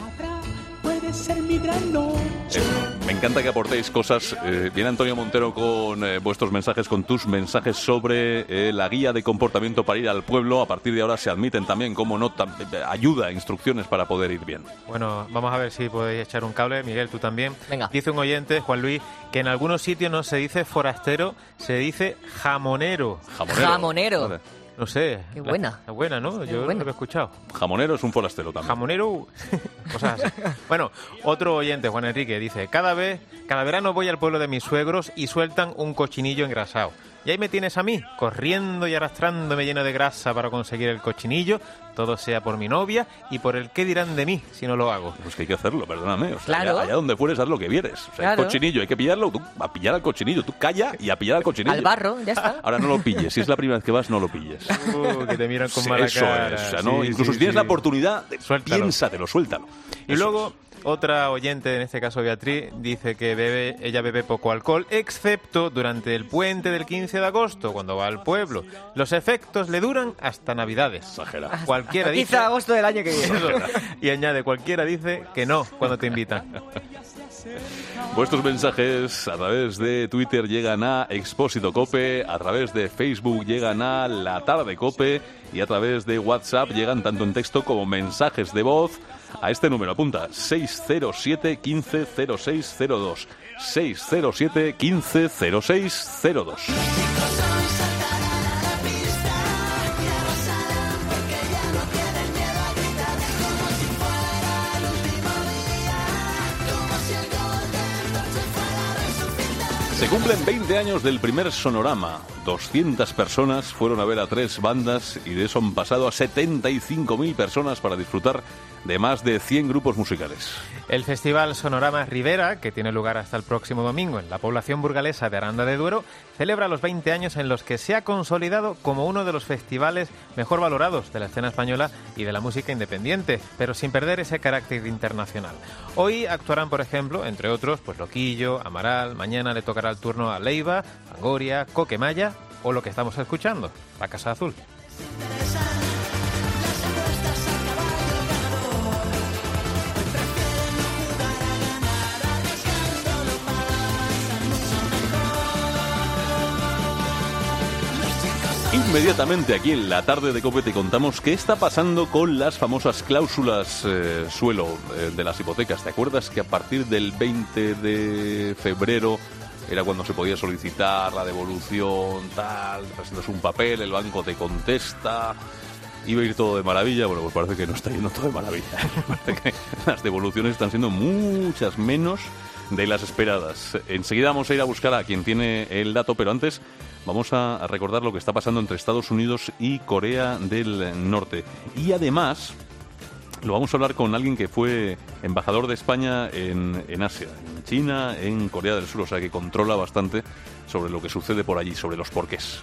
Speaker 16: Puede ser mi gran noche.
Speaker 1: Eh, me encanta que aportéis cosas. Eh, viene Antonio Montero con eh, vuestros mensajes, con tus mensajes sobre eh, la guía de comportamiento para ir al pueblo. A partir de ahora se admiten también, como no, tam- eh, ayuda, instrucciones para poder ir bien.
Speaker 19: Bueno, vamos a ver si podéis echar un cable. Miguel, tú también.
Speaker 12: Venga.
Speaker 19: Dice un oyente, Juan Luis, que en algunos sitios no se dice forastero, se dice jamonero.
Speaker 1: Jamonero.
Speaker 12: Jamonero.
Speaker 1: Vale.
Speaker 19: No sé.
Speaker 12: Qué buena.
Speaker 19: Es buena, ¿no? Yo
Speaker 12: buena.
Speaker 19: lo he escuchado.
Speaker 1: Jamonero es un forastero también.
Speaker 19: Jamonero, cosas así. Bueno, otro oyente, Juan Enrique, dice, cada vez, cada verano voy al pueblo de mis suegros y sueltan un cochinillo engrasado. Y ahí me tienes a mí, corriendo y arrastrándome lleno de grasa para conseguir el cochinillo, todo sea por mi novia y por el qué dirán de mí si no lo hago.
Speaker 1: Pues que hay que hacerlo, perdóname. O sea,
Speaker 5: Claro.
Speaker 1: allá, allá donde fueres, haz lo que vieres. O sea,
Speaker 5: Claro.
Speaker 1: el cochinillo hay que pillarlo, tú a pillar al cochinillo, tú calla y a pillar al cochinillo.
Speaker 5: Al barro, ya está.
Speaker 1: Ahora no lo pilles, si es la primera vez que vas, no lo pilles.
Speaker 19: Uh, que te miran con
Speaker 1: Sí,
Speaker 19: mala
Speaker 1: eso
Speaker 19: cara.
Speaker 1: es, o sea, ¿no?
Speaker 19: Sí,
Speaker 1: Incluso
Speaker 19: sí,
Speaker 1: si tienes
Speaker 19: sí.
Speaker 1: la oportunidad,
Speaker 19: Suéltalo.
Speaker 1: piénsatelo, suéltalo.
Speaker 19: Y
Speaker 1: Eso
Speaker 19: luego,
Speaker 1: es.
Speaker 19: otra oyente, en este caso Beatriz, dice que bebe, ella bebe poco alcohol, excepto durante el puente del quince de agosto, cuando va al pueblo. Los efectos le duran hasta Navidades.
Speaker 1: Exagera.
Speaker 19: Cualquiera dice...
Speaker 5: quince de agosto del año que viene.
Speaker 19: Eso. Y añade, cualquiera dice que no cuando te invitan.
Speaker 1: Vuestros mensajes a través de Twitter llegan a Expósito Cope, a través de Facebook llegan a La Tarde Cope y a través de WhatsApp llegan tanto en texto como mensajes de voz a este número. Apunta seis cero siete, uno cinco cero seis cero dos. seis cero siete, uno cinco cero seis cero dos. Se cumplen veinte años del primer Sonorama. doscientas personas fueron a ver a tres bandas y de eso han pasado a setenta y cinco mil personas para disfrutar de más de cien grupos musicales.
Speaker 19: El Festival Sonorama Rivera, que tiene lugar hasta el próximo domingo en la población burgalesa de Aranda de Duero, celebra los veinte años en los que se ha consolidado como uno de los festivales mejor valorados de la escena española y de la música independiente, pero sin perder ese carácter internacional. Hoy actuarán, por ejemplo, entre otros, pues Loquillo, Amaral, mañana le tocará el turno a Leiva, Fangoria, Coquemaya o lo que estamos escuchando, La Casa Azul.
Speaker 1: Inmediatamente aquí en La Tarde de COPE te contamos qué está pasando con las famosas cláusulas eh, suelo eh, de las hipotecas. ¿Te acuerdas que a partir del veinte de febrero era cuando se podía solicitar la devolución, tal, presentas un papel, el banco te contesta, iba a ir todo de maravilla? Bueno, pues parece que no está yendo todo de maravilla. Parece que las devoluciones están siendo muchas menos de las esperadas. Enseguida vamos a ir a buscar a quien tiene el dato, pero antes vamos a recordar lo que está pasando entre Estados Unidos y Corea del Norte. Y además lo vamos a hablar con alguien que fue embajador de España en, en Asia, en China, en Corea del Sur, o sea que controla bastante sobre lo que sucede por allí, sobre los porqués.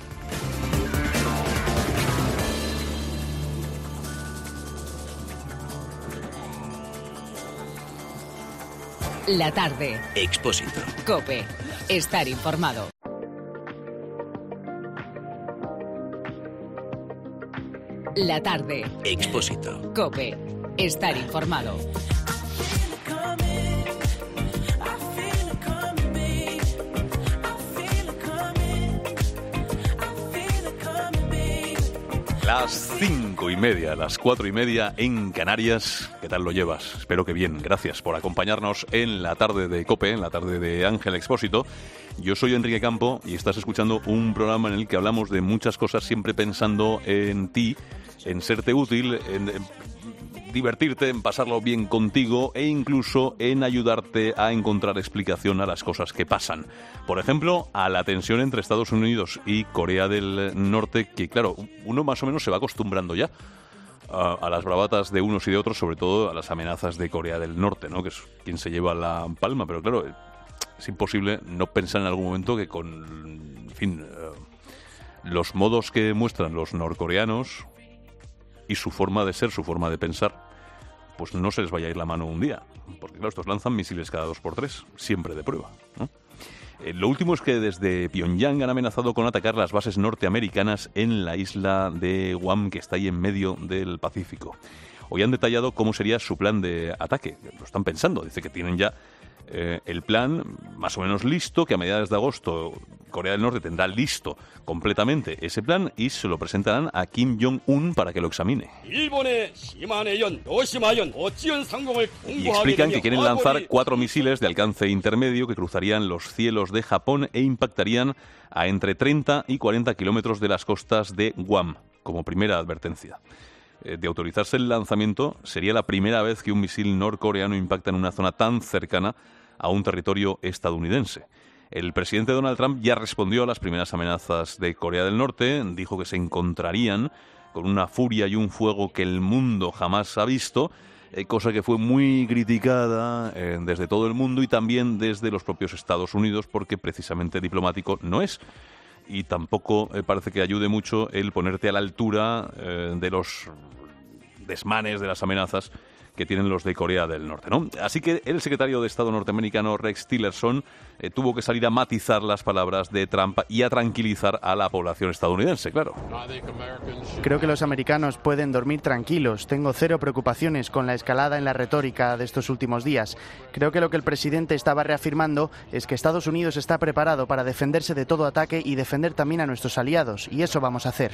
Speaker 3: La tarde.
Speaker 2: Expósito.
Speaker 3: COPE. Estar informado. La tarde.
Speaker 2: Expósito.
Speaker 3: COPE. Estar informado.
Speaker 1: Las cinco y media, las cuatro y media en Canarias. ¿Qué tal lo llevas? Espero que bien. Gracias por acompañarnos en la tarde de COPE, en la tarde de Ángel Expósito. Yo soy Enrique Campo y estás escuchando un programa en el que hablamos de muchas cosas, siempre pensando en ti, en serte útil, en, en divertirte, en pasarlo bien contigo e incluso en ayudarte a encontrar explicación a las cosas que pasan. Por ejemplo, a la tensión entre Estados Unidos y Corea del Norte, que claro, uno más o menos se va acostumbrando ya a, a las bravatas de unos y de otros, sobre todo a las amenazas de Corea del Norte, ¿no? Que es quien se lleva la palma, pero claro, es imposible no pensar en algún momento que con, en fin, uh, los modos que muestran los norcoreanos y su forma de ser, su forma de pensar, pues no se les vaya a ir la mano un día. Porque claro, estos lanzan misiles cada dos por tres, siempre de prueba, ¿no? Eh, lo último es que desde Pyongyang han amenazado con atacar las bases norteamericanas en la isla de Guam, que está ahí en medio del Pacífico. Hoy han detallado cómo sería su plan de ataque. Lo están pensando, dice que tienen ya Eh, el plan más o menos listo, que a mediados de agosto Corea del Norte tendrá listo completamente ese plan y se lo presentarán a Kim Jong-un para que lo examine. Y explican que quieren lanzar cuatro misiles de alcance intermedio que cruzarían los cielos de Japón e impactarían a entre treinta y cuarenta kilómetros de las costas de Guam, como primera advertencia. De autorizarse el lanzamiento, sería la primera vez que un misil norcoreano impacta en una zona tan cercana a un territorio estadounidense. El presidente Donald Trump ya respondió a las primeras amenazas de Corea del Norte, dijo que se encontrarían con una furia y un fuego que el mundo jamás ha visto, eh, cosa que fue muy criticada eh, desde todo el mundo y también desde los propios Estados Unidos, porque precisamente diplomático no es. Y tampoco eh, parece que ayude mucho el ponerte a la altura eh, de los desmanes, de las amenazas que tienen los de Corea del Norte, ¿no? Así que el secretario de Estado norteamericano, Rex Tillerson, eh, tuvo que salir a matizar las palabras de Trump y a tranquilizar a la población estadounidense, claro.
Speaker 20: Creo que los americanos pueden dormir tranquilos. Tengo cero preocupaciones con la escalada en la retórica de estos últimos días. Creo que lo que el presidente estaba reafirmando es que Estados Unidos está preparado para defenderse de todo ataque y defender también a nuestros aliados, y eso vamos a hacer.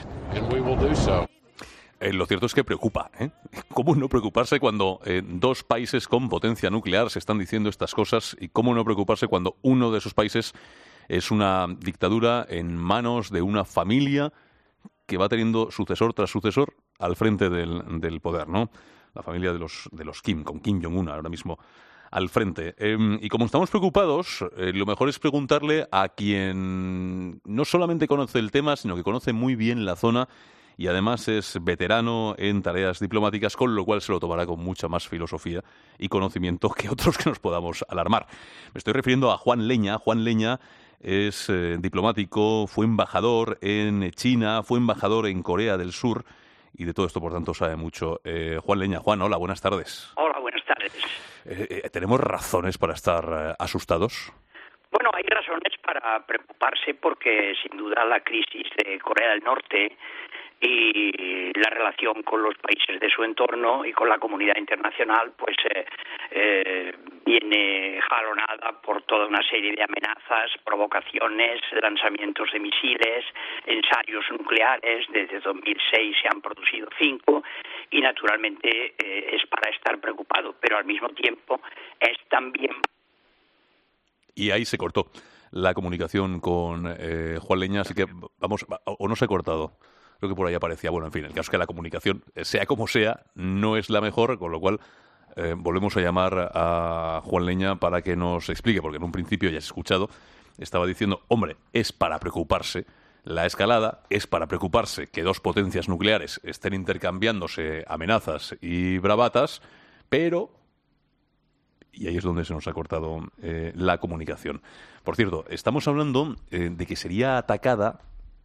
Speaker 1: Eh, lo cierto es que preocupa, ¿eh? ¿Cómo no preocuparse cuando eh, dos países con potencia nuclear se están diciendo estas cosas? ¿Y cómo no preocuparse cuando uno de esos países es una dictadura en manos de una familia que va teniendo sucesor tras sucesor al frente del, del poder, ¿no? La familia de los, de los Kim, con Kim Jong-un ahora mismo al frente. Eh, y como estamos preocupados, eh, lo mejor es preguntarle a quien no solamente conoce el tema, sino que conoce muy bien la zona y además es veterano en tareas diplomáticas, con lo cual se lo tomará con mucha más filosofía y conocimiento que otros que nos podamos alarmar. Me estoy refiriendo a Juan Leña. Juan Leña es eh, diplomático, fue embajador en China, fue embajador en Corea del Sur y de todo esto, por tanto, sabe mucho. Eh, Juan Leña. Juan, hola, buenas tardes.
Speaker 21: Hola, buenas tardes.
Speaker 1: Eh, eh, ¿Tenemos razones para estar eh, asustados?
Speaker 21: Bueno, hay razones para preocuparse porque, sin duda, la crisis de Corea del Norte y la relación con los países de su entorno y con la comunidad internacional pues eh, eh, viene jalonada por toda una serie de amenazas, provocaciones, lanzamientos de misiles, ensayos nucleares. Desde dos mil seis se han producido cinco y naturalmente eh, es para estar preocupado, pero al mismo tiempo es también...
Speaker 1: Y ahí se cortó la comunicación con eh, Juan Leña, así que vamos, o no se ha cortado. Creo que por ahí aparecía. Bueno, en fin, el caso es que la comunicación, sea como sea, no es la mejor, con lo cual eh, volvemos a llamar a Juan Leña para que nos explique, porque en un principio, ya has escuchado, estaba diciendo, hombre, es para preocuparse la escalada, es para preocuparse que dos potencias nucleares estén intercambiándose amenazas y bravatas, pero... Y ahí es donde se nos ha cortado eh, la comunicación. Por cierto, estamos hablando eh, de que sería atacada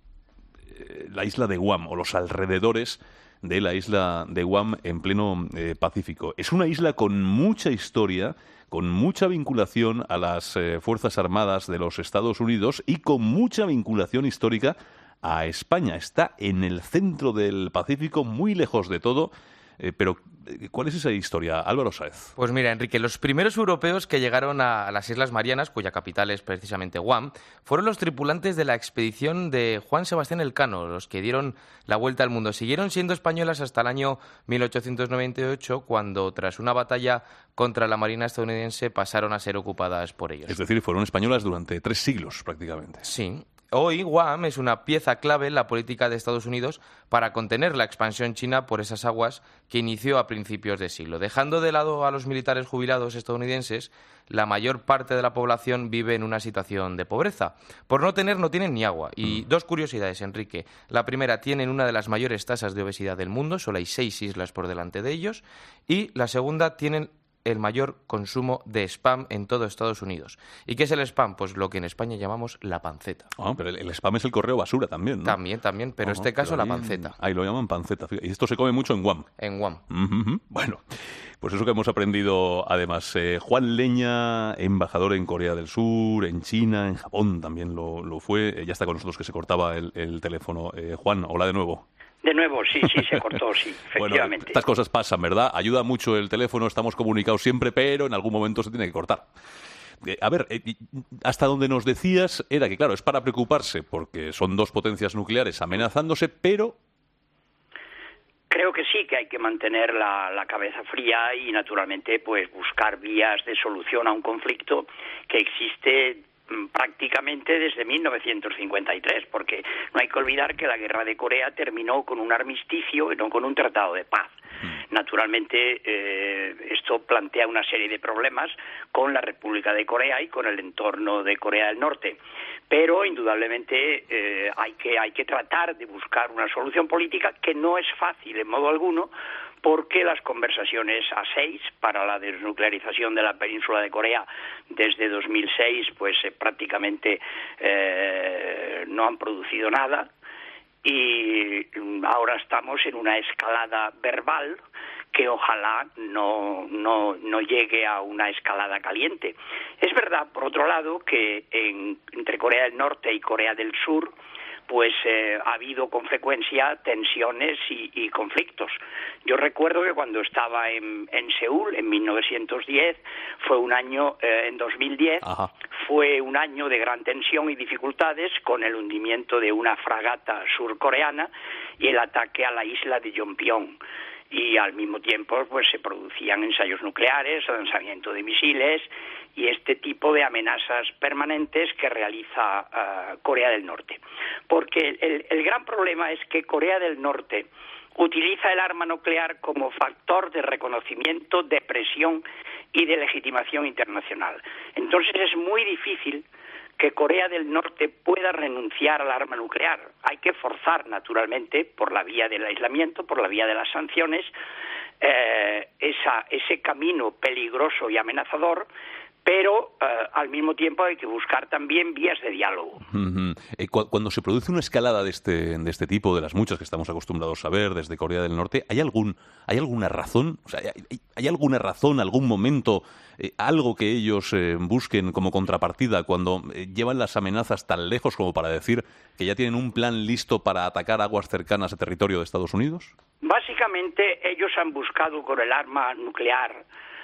Speaker 1: eh, la isla de Guam o los alrededores de la isla de Guam en pleno eh, Pacífico. Es una isla con mucha historia, con mucha vinculación a las eh, Fuerzas Armadas de los Estados Unidos y con mucha vinculación histórica a España. Está en el centro del Pacífico, muy lejos de todo. Eh, pero, ¿cuál es esa historia, Álvaro Sáez?
Speaker 22: Pues mira, Enrique, los primeros europeos que llegaron a las Islas Marianas, cuya capital es precisamente Guam, fueron los tripulantes de la expedición de Juan Sebastián Elcano, los que dieron la vuelta al mundo. Siguieron siendo españolas hasta el año mil ochocientos noventa y ocho, cuando, tras una batalla contra la Marina estadounidense, pasaron a ser ocupadas por ellos.
Speaker 1: Es decir, fueron españolas durante tres siglos, prácticamente.
Speaker 22: Sí. Hoy, Guam es una pieza clave en la política de Estados Unidos para contener la expansión china por esas aguas que inició a principios de siglo. Dejando de lado a los militares jubilados estadounidenses, la mayor parte de la población vive en una situación de pobreza. Por no tener, no tienen ni agua. Y dos curiosidades, Enrique. La primera, tienen una de las mayores tasas de obesidad del mundo, solo hay seis islas por delante de ellos. Y la segunda, tienen el mayor consumo de spam en todo Estados Unidos. ¿Y qué es el spam? Pues lo que en España llamamos la panceta.
Speaker 1: Ah, pero el, el spam es el correo basura también, ¿no?
Speaker 22: También, también, pero en uh-huh, este caso la panceta.
Speaker 1: Ahí lo llaman panceta. Y esto se come mucho en Guam.
Speaker 22: En Guam.
Speaker 1: Uh-huh. Bueno, pues eso que hemos aprendido además. Eh, Juan Leña, embajador en Corea del Sur, en China, en Japón también lo, lo fue. Eh, ya está con nosotros, que se cortaba el, el teléfono. Eh, Juan, hola de nuevo.
Speaker 21: De nuevo, sí, sí, se cortó, sí, efectivamente.
Speaker 1: Bueno, estas cosas pasan, ¿verdad? Ayuda mucho el teléfono, estamos comunicados siempre, pero en algún momento se tiene que cortar. Eh, a ver, eh, hasta donde nos decías era que, claro, es para preocuparse porque son dos potencias nucleares amenazándose, pero...
Speaker 21: Creo que sí, que hay que mantener la, la cabeza fría y, naturalmente, pues buscar vías de solución a un conflicto que existe prácticamente desde mil novecientos cincuenta y tres, porque no hay que olvidar que la guerra de Corea terminó con un armisticio y no con un tratado de paz. Naturalmente, eh, esto plantea una serie de problemas con la República de Corea y con el entorno de Corea del Norte. Pero, indudablemente, eh, hay que, hay que tratar de buscar una solución política que no es fácil en modo alguno, porque las conversaciones a seis para la desnuclearización de la península de Corea desde dos mil seis pues eh, prácticamente eh, no han producido nada, y ahora estamos en una escalada verbal que ojalá no, no, no llegue a una escalada caliente. Es verdad, por otro lado, que en, entre Corea del Norte y Corea del Sur pues eh, ha habido con frecuencia tensiones y, y conflictos. Yo recuerdo que cuando estaba en, en Seúl, en mil novecientos diez, fue un año, eh, en dos mil diez, Ajá. fue un año de gran tensión y dificultades con el hundimiento de una fragata surcoreana y el ataque a la isla de Yongbyon. Y al mismo tiempo pues se producían ensayos nucleares, lanzamiento de misiles y este tipo de amenazas permanentes que realiza uh, Corea del Norte. Porque el, el gran problema es que Corea del Norte utiliza el arma nuclear como factor de reconocimiento, de presión y de legitimación internacional. Entonces es muy difícil que Corea del Norte pueda renunciar al arma nuclear. Hay que forzar, naturalmente, por la vía del aislamiento, por la vía de las sanciones, eh, esa, ese camino peligroso y amenazador, pero eh, al mismo tiempo hay que buscar también vías de diálogo.
Speaker 1: Uh-huh. eh, cu- cuando se produce una escalada de este, de este tipo, de las muchas que estamos acostumbrados a ver desde Corea del Norte, ¿hay algún hay alguna razón? O sea, ¿hay, hay alguna razón, algún momento, eh, algo que ellos eh, busquen como contrapartida cuando eh, llevan las amenazas tan lejos como para decir que ya tienen un plan listo para atacar aguas cercanas a territorio de Estados Unidos?
Speaker 21: Básicamente ellos han buscado con el arma nuclear,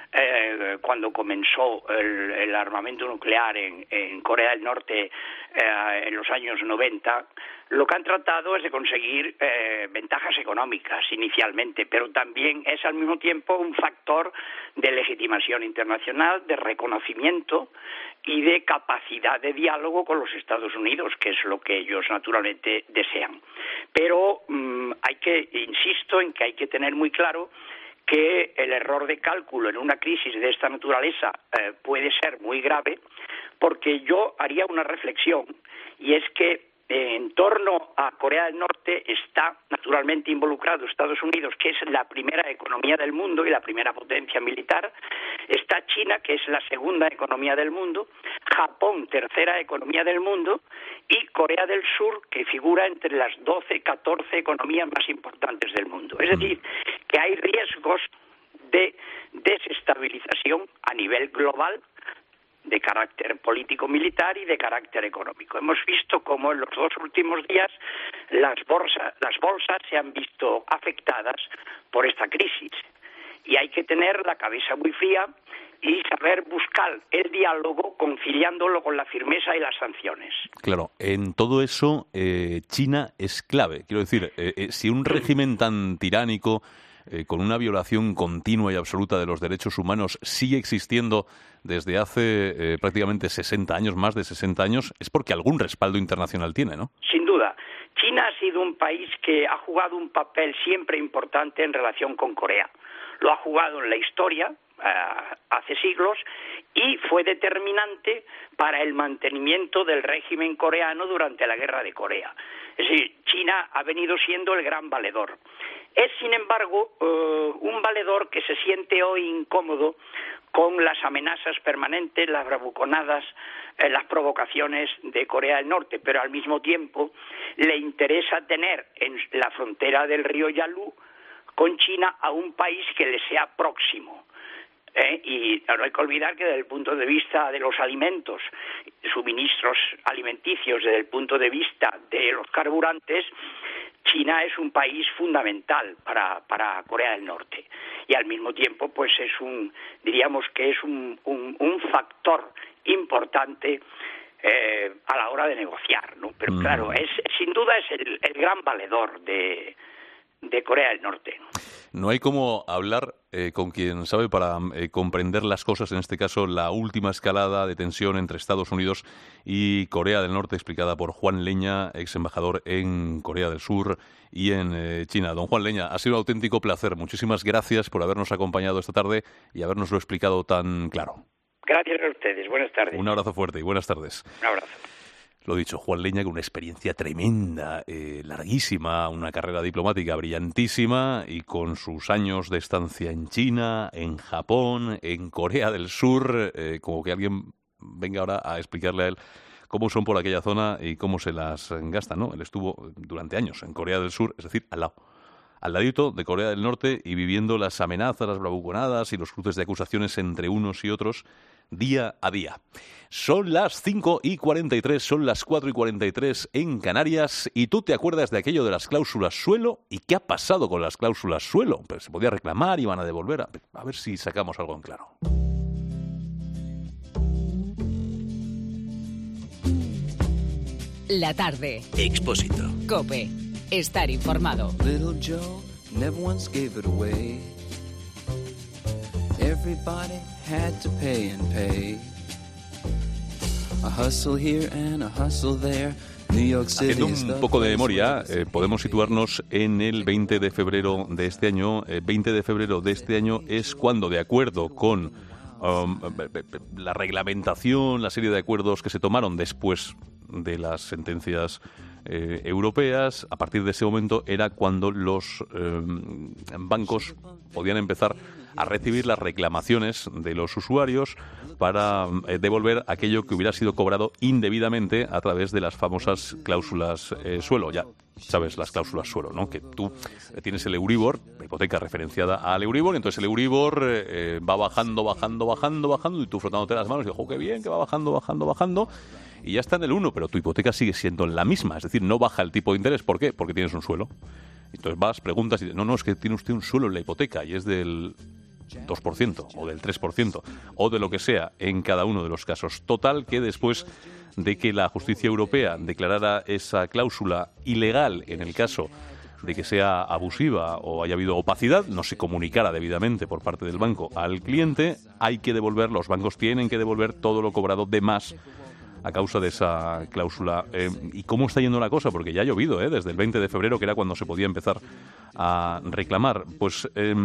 Speaker 21: Eh, cuando comenzó el, el armamento nuclear en, en Corea del Norte eh, en los años noventa, lo que han tratado es de conseguir eh, ventajas económicas inicialmente, pero también es al mismo tiempo un factor de legitimación internacional, de reconocimiento y de capacidad de diálogo con los Estados Unidos, que es lo que ellos naturalmente desean. Pero mmm, hay que, insisto en que hay que tener muy claro que el error de cálculo en una crisis de esta naturaleza eh, puede ser muy grave, porque yo haría una reflexión, y es que eh, en torno a Corea del Norte está naturalmente involucrado Estados Unidos, que es la primera economía del mundo y la primera potencia militar, está China, que es la segunda economía del mundo, Japón, tercera economía del mundo, y Corea del Sur, que figura entre las doce, catorce economías más importantes del mundo. Es decir, que hay riesgos de desestabilización a nivel global de carácter político-militar y de carácter económico. Hemos visto cómo en los dos últimos días las bolsas, las bolsas se han visto afectadas por esta crisis. Y hay que tener la cabeza muy fría y saber buscar el diálogo conciliándolo con la firmeza y las sanciones.
Speaker 1: Claro, en todo eso eh, China es clave. Quiero decir, eh, eh, si un régimen tan tiránico, eh, con una violación continua y absoluta de los derechos humanos, sigue existiendo desde hace eh, prácticamente sesenta años, más de sesenta años, es porque algún respaldo internacional tiene, ¿no?
Speaker 21: Sin duda. China ha sido un país que ha jugado un papel siempre importante en relación con Corea. Lo ha jugado en la historia, uh, hace siglos, y fue determinante para el mantenimiento del régimen coreano durante la Guerra de Corea. Es decir, China ha venido siendo el gran valedor. Es, sin embargo, uh, un valedor que se siente hoy incómodo con las amenazas permanentes, las bravuconadas, eh, las provocaciones de Corea del Norte, pero al mismo tiempo le interesa tener en la frontera del río Yalu con China a un país que le sea próximo. ¿Eh? Y no hay que olvidar que desde el punto de vista de los alimentos, suministros alimenticios, desde el punto de vista de los carburantes, China es un país fundamental para, para Corea del Norte. Y al mismo tiempo, pues es un, diríamos que es un, un, un factor importante eh, a la hora de negociar, ¿no? Pero claro, es sin duda es el, el gran valedor de de Corea del Norte.
Speaker 1: No hay como hablar eh, con quien sabe para eh, comprender las cosas, en este caso la última escalada de tensión entre Estados Unidos y Corea del Norte, explicada por Juan Leña, ex embajador en Corea del Sur y en eh, China. Don Juan Leña, ha sido un auténtico placer. Muchísimas gracias por habernos acompañado esta tarde y habernoslo explicado tan claro.
Speaker 21: Gracias a ustedes. Buenas tardes.
Speaker 1: Un abrazo fuerte y buenas tardes.
Speaker 21: Un abrazo.
Speaker 1: Lo dicho, Juan Leña, con una experiencia tremenda, eh, larguísima, una carrera diplomática brillantísima y con sus años de estancia en China, en Japón, en Corea del Sur, eh, como que alguien venga ahora a explicarle a él cómo son por aquella zona y cómo se las gasta, ¿no? Él estuvo durante años en Corea del Sur, es decir, al lado, al ladito de Corea del Norte y viviendo las amenazas, las bravuconadas y los cruces de acusaciones entre unos y otros día a día. Son las cinco y cuarenta y tres, son las cuatro y cuarenta y tres en Canarias, y tú te acuerdas de aquello de las cláusulas suelo. ¿Y qué ha pasado con las cláusulas suelo? Pues se podía reclamar, iban a devolver. A ver, a ver si sacamos algo en claro.
Speaker 3: La tarde.
Speaker 2: Expósito.
Speaker 3: COPE. Estar informado.
Speaker 6: Little Joe never once gave it away. Everybody had to pay and pay. A hustle here and a hustle there. New York City.
Speaker 1: Haciendo un poco de memoria, eh, podemos situarnos en el veinte de febrero de este año. El veinte de febrero de este año es cuando, de acuerdo con um, la reglamentación, la serie de acuerdos que se tomaron después de las sentencias eh, europeas, a partir de ese momento era cuando los eh, bancos podían empezar a recibir las reclamaciones de los usuarios para eh, devolver aquello que hubiera sido cobrado indebidamente a través de las famosas cláusulas eh, suelo. Ya sabes, las cláusulas suelo, ¿no? Que tú tienes el Euribor, la hipoteca referenciada al Euribor, entonces el Euribor eh, va bajando, bajando, bajando, bajando, y tú frotándote las manos y dices, ¡oh, qué bien, que va bajando, bajando, bajando! Y ya está en el uno, pero tu hipoteca sigue siendo la misma, es decir, no baja el tipo de interés. ¿Por qué? Porque tienes un suelo. Entonces vas, preguntas y dices, no, no, es que tiene usted un suelo en la hipoteca y es del dos por ciento o del tres por ciento o de lo que sea en cada uno de los casos. Total, que después de que la justicia europea declarara esa cláusula ilegal en el caso de que sea abusiva o haya habido opacidad, no se comunicara debidamente por parte del banco al cliente, hay que devolver, los bancos tienen que devolver todo lo cobrado de más a causa de esa cláusula. Eh, ¿Y cómo está yendo la cosa? Porque ya ha llovido, ¿eh? Desde el veinte de febrero, que era cuando se podía empezar a reclamar. Pues eh,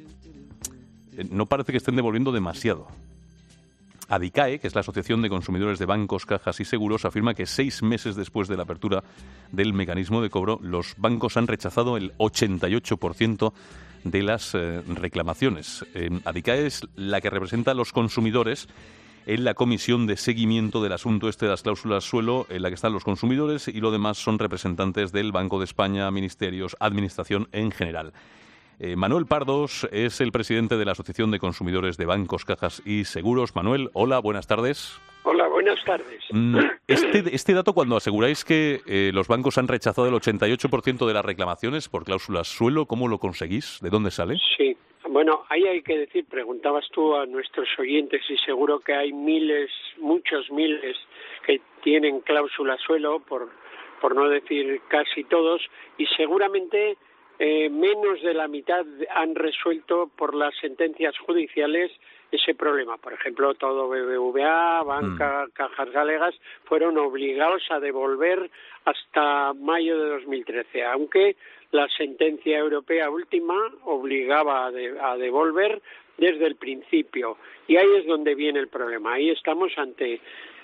Speaker 1: no parece que estén devolviendo demasiado. ADICAE, que es la Asociación de Consumidores de Bancos, Cajas y Seguros, afirma que seis meses después de la apertura del mecanismo de cobro, los bancos han rechazado el ochenta y ocho por ciento de las eh, reclamaciones. Eh, ADICAE es la que representa a los consumidores en la comisión de seguimiento del asunto este de las cláusulas suelo, en la que están los consumidores, y lo demás son representantes del Banco de España, ministerios, administración en general. Eh, Manuel Pardos es el presidente de la Asociación de Consumidores de Bancos, Cajas y Seguros. Manuel, hola, buenas tardes.
Speaker 7: Hola, buenas tardes.
Speaker 1: Este, este dato, cuando aseguráis que eh, los bancos han rechazado el ochenta y ocho por ciento de las reclamaciones por cláusulas suelo, ¿cómo lo conseguís? ¿De dónde sale?
Speaker 7: Sí, bueno, ahí hay que decir, preguntabas tú a nuestros oyentes y seguro que hay miles, muchos miles que tienen cláusula suelo, por, por no decir casi todos, y seguramente Eh, menos de la mitad han resuelto por las sentencias judiciales ese problema. Por ejemplo, todo B B V A, Banca, mm. Cajas Galegas fueron obligados a devolver hasta mayo de dos mil trece, aunque la sentencia europea última obligaba a, de, a devolver desde el principio. Y ahí es donde viene el problema. Ahí estamos ante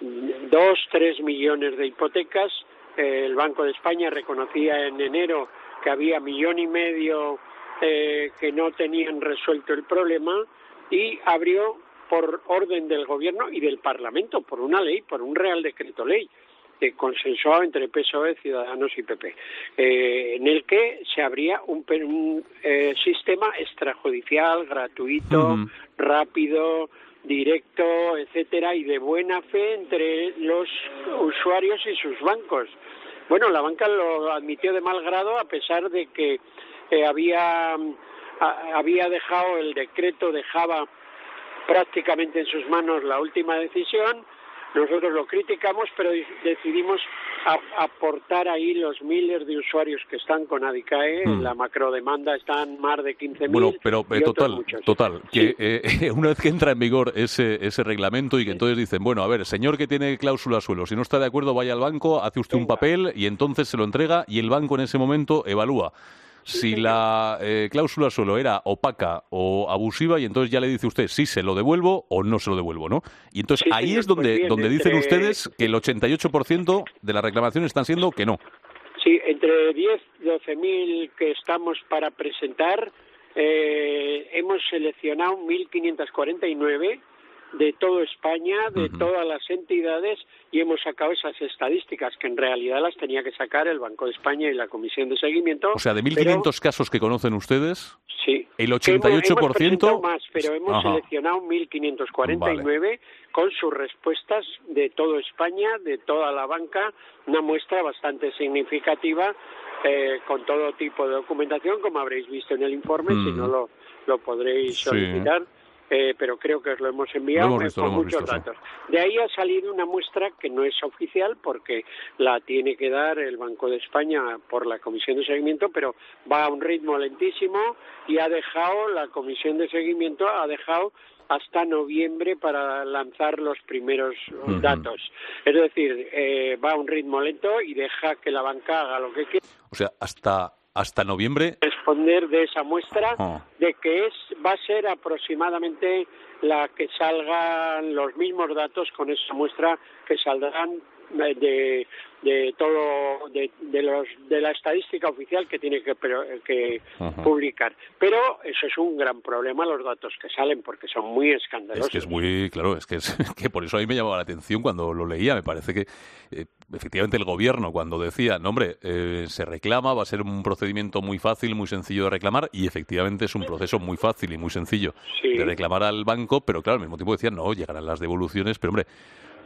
Speaker 7: dos, tres millones de hipotecas. Eh, el Banco de España reconocía en enero que había millón y medio eh, que no tenían resuelto el problema, y abrió por orden del Gobierno y del Parlamento, por una ley, por un Real Decreto Ley, eh, consensuado entre P S O E, Ciudadanos y P P, eh, en el que se abría un, un eh, sistema extrajudicial, gratuito, uh-huh. rápido, directo, etcétera, y de buena fe entre los usuarios y sus bancos. Bueno, la banca lo admitió de mal grado, a pesar de que eh, había, a, había dejado, el decreto dejaba prácticamente en sus manos la última decisión. nosotros lo criticamos, pero decidimos a, aportar ahí los miles de usuarios que están con Adicae. Mm. La macrodemanda están más de quince mil.
Speaker 1: Bueno, pero eh, total, total, que sí. eh, una vez que entra en vigor ese, ese reglamento y que sí. entonces dicen, bueno, a ver, señor que tiene cláusula suelo, si no está de acuerdo vaya al banco, hace usted Venga. un papel y entonces se lo entrega y el banco en ese momento evalúa. Sí, si señor. la eh, cláusula suelo era opaca o abusiva y entonces ya le dice usted si se lo devuelvo o no se lo devuelvo, ¿no? Y entonces sí, ahí señor, es donde, pues bien, donde entre... dicen ustedes que el ochenta y ocho por ciento de las reclamaciones están siendo que no.
Speaker 7: Sí, entre diez y doce mil que estamos para presentar, eh, hemos seleccionado mil quinientos cuarenta y nueve de toda España, de uh-huh. todas las entidades, y hemos sacado esas estadísticas que en realidad las tenía que sacar el Banco de España y la Comisión de Seguimiento.
Speaker 1: O sea, de mil quinientos pero... casos que conocen ustedes,
Speaker 7: sí.
Speaker 1: el ochenta y ocho por ciento...
Speaker 7: Hemos, hemos más, pero hemos Ajá. seleccionado mil quinientos cuarenta y nueve vale. con sus respuestas de toda España, de toda la banca, una muestra bastante significativa, eh, con todo tipo de documentación, como habréis visto en el informe, mm. si no lo, lo podréis solicitar. Sí. Eh, pero creo que os lo hemos enviado
Speaker 1: lo hemos visto,
Speaker 7: con
Speaker 1: lo hemos
Speaker 7: muchos
Speaker 1: visto,
Speaker 7: datos.
Speaker 1: Sí.
Speaker 7: De ahí ha salido una muestra que no es oficial porque la tiene que dar el Banco de España por la Comisión de Seguimiento, pero va a un ritmo lentísimo y ha dejado, la Comisión de Seguimiento ha dejado hasta noviembre para lanzar los primeros uh-huh. datos. Es decir, eh, va a un ritmo lento y deja que la banca haga lo que quiera.
Speaker 1: O sea, hasta... Hasta noviembre.
Speaker 7: Responder de esa muestra, oh. de que es va a ser aproximadamente la que salgan los mismos datos con esa muestra que saldrán de, de todo de, de los de la estadística oficial que tiene que, que uh-huh. publicar. Pero eso es un gran problema, los datos que salen, porque son muy escandalosos.
Speaker 1: Es que es muy claro, es que es que por eso a mí me llamaba la atención cuando lo leía. Me parece que eh, efectivamente el gobierno cuando decía, no hombre, eh, se reclama, va a ser un procedimiento muy fácil, muy sencillo de reclamar, y efectivamente es un proceso muy fácil y muy sencillo sí. de reclamar al banco, pero claro, al mismo tiempo decían, no, llegarán las devoluciones, pero hombre,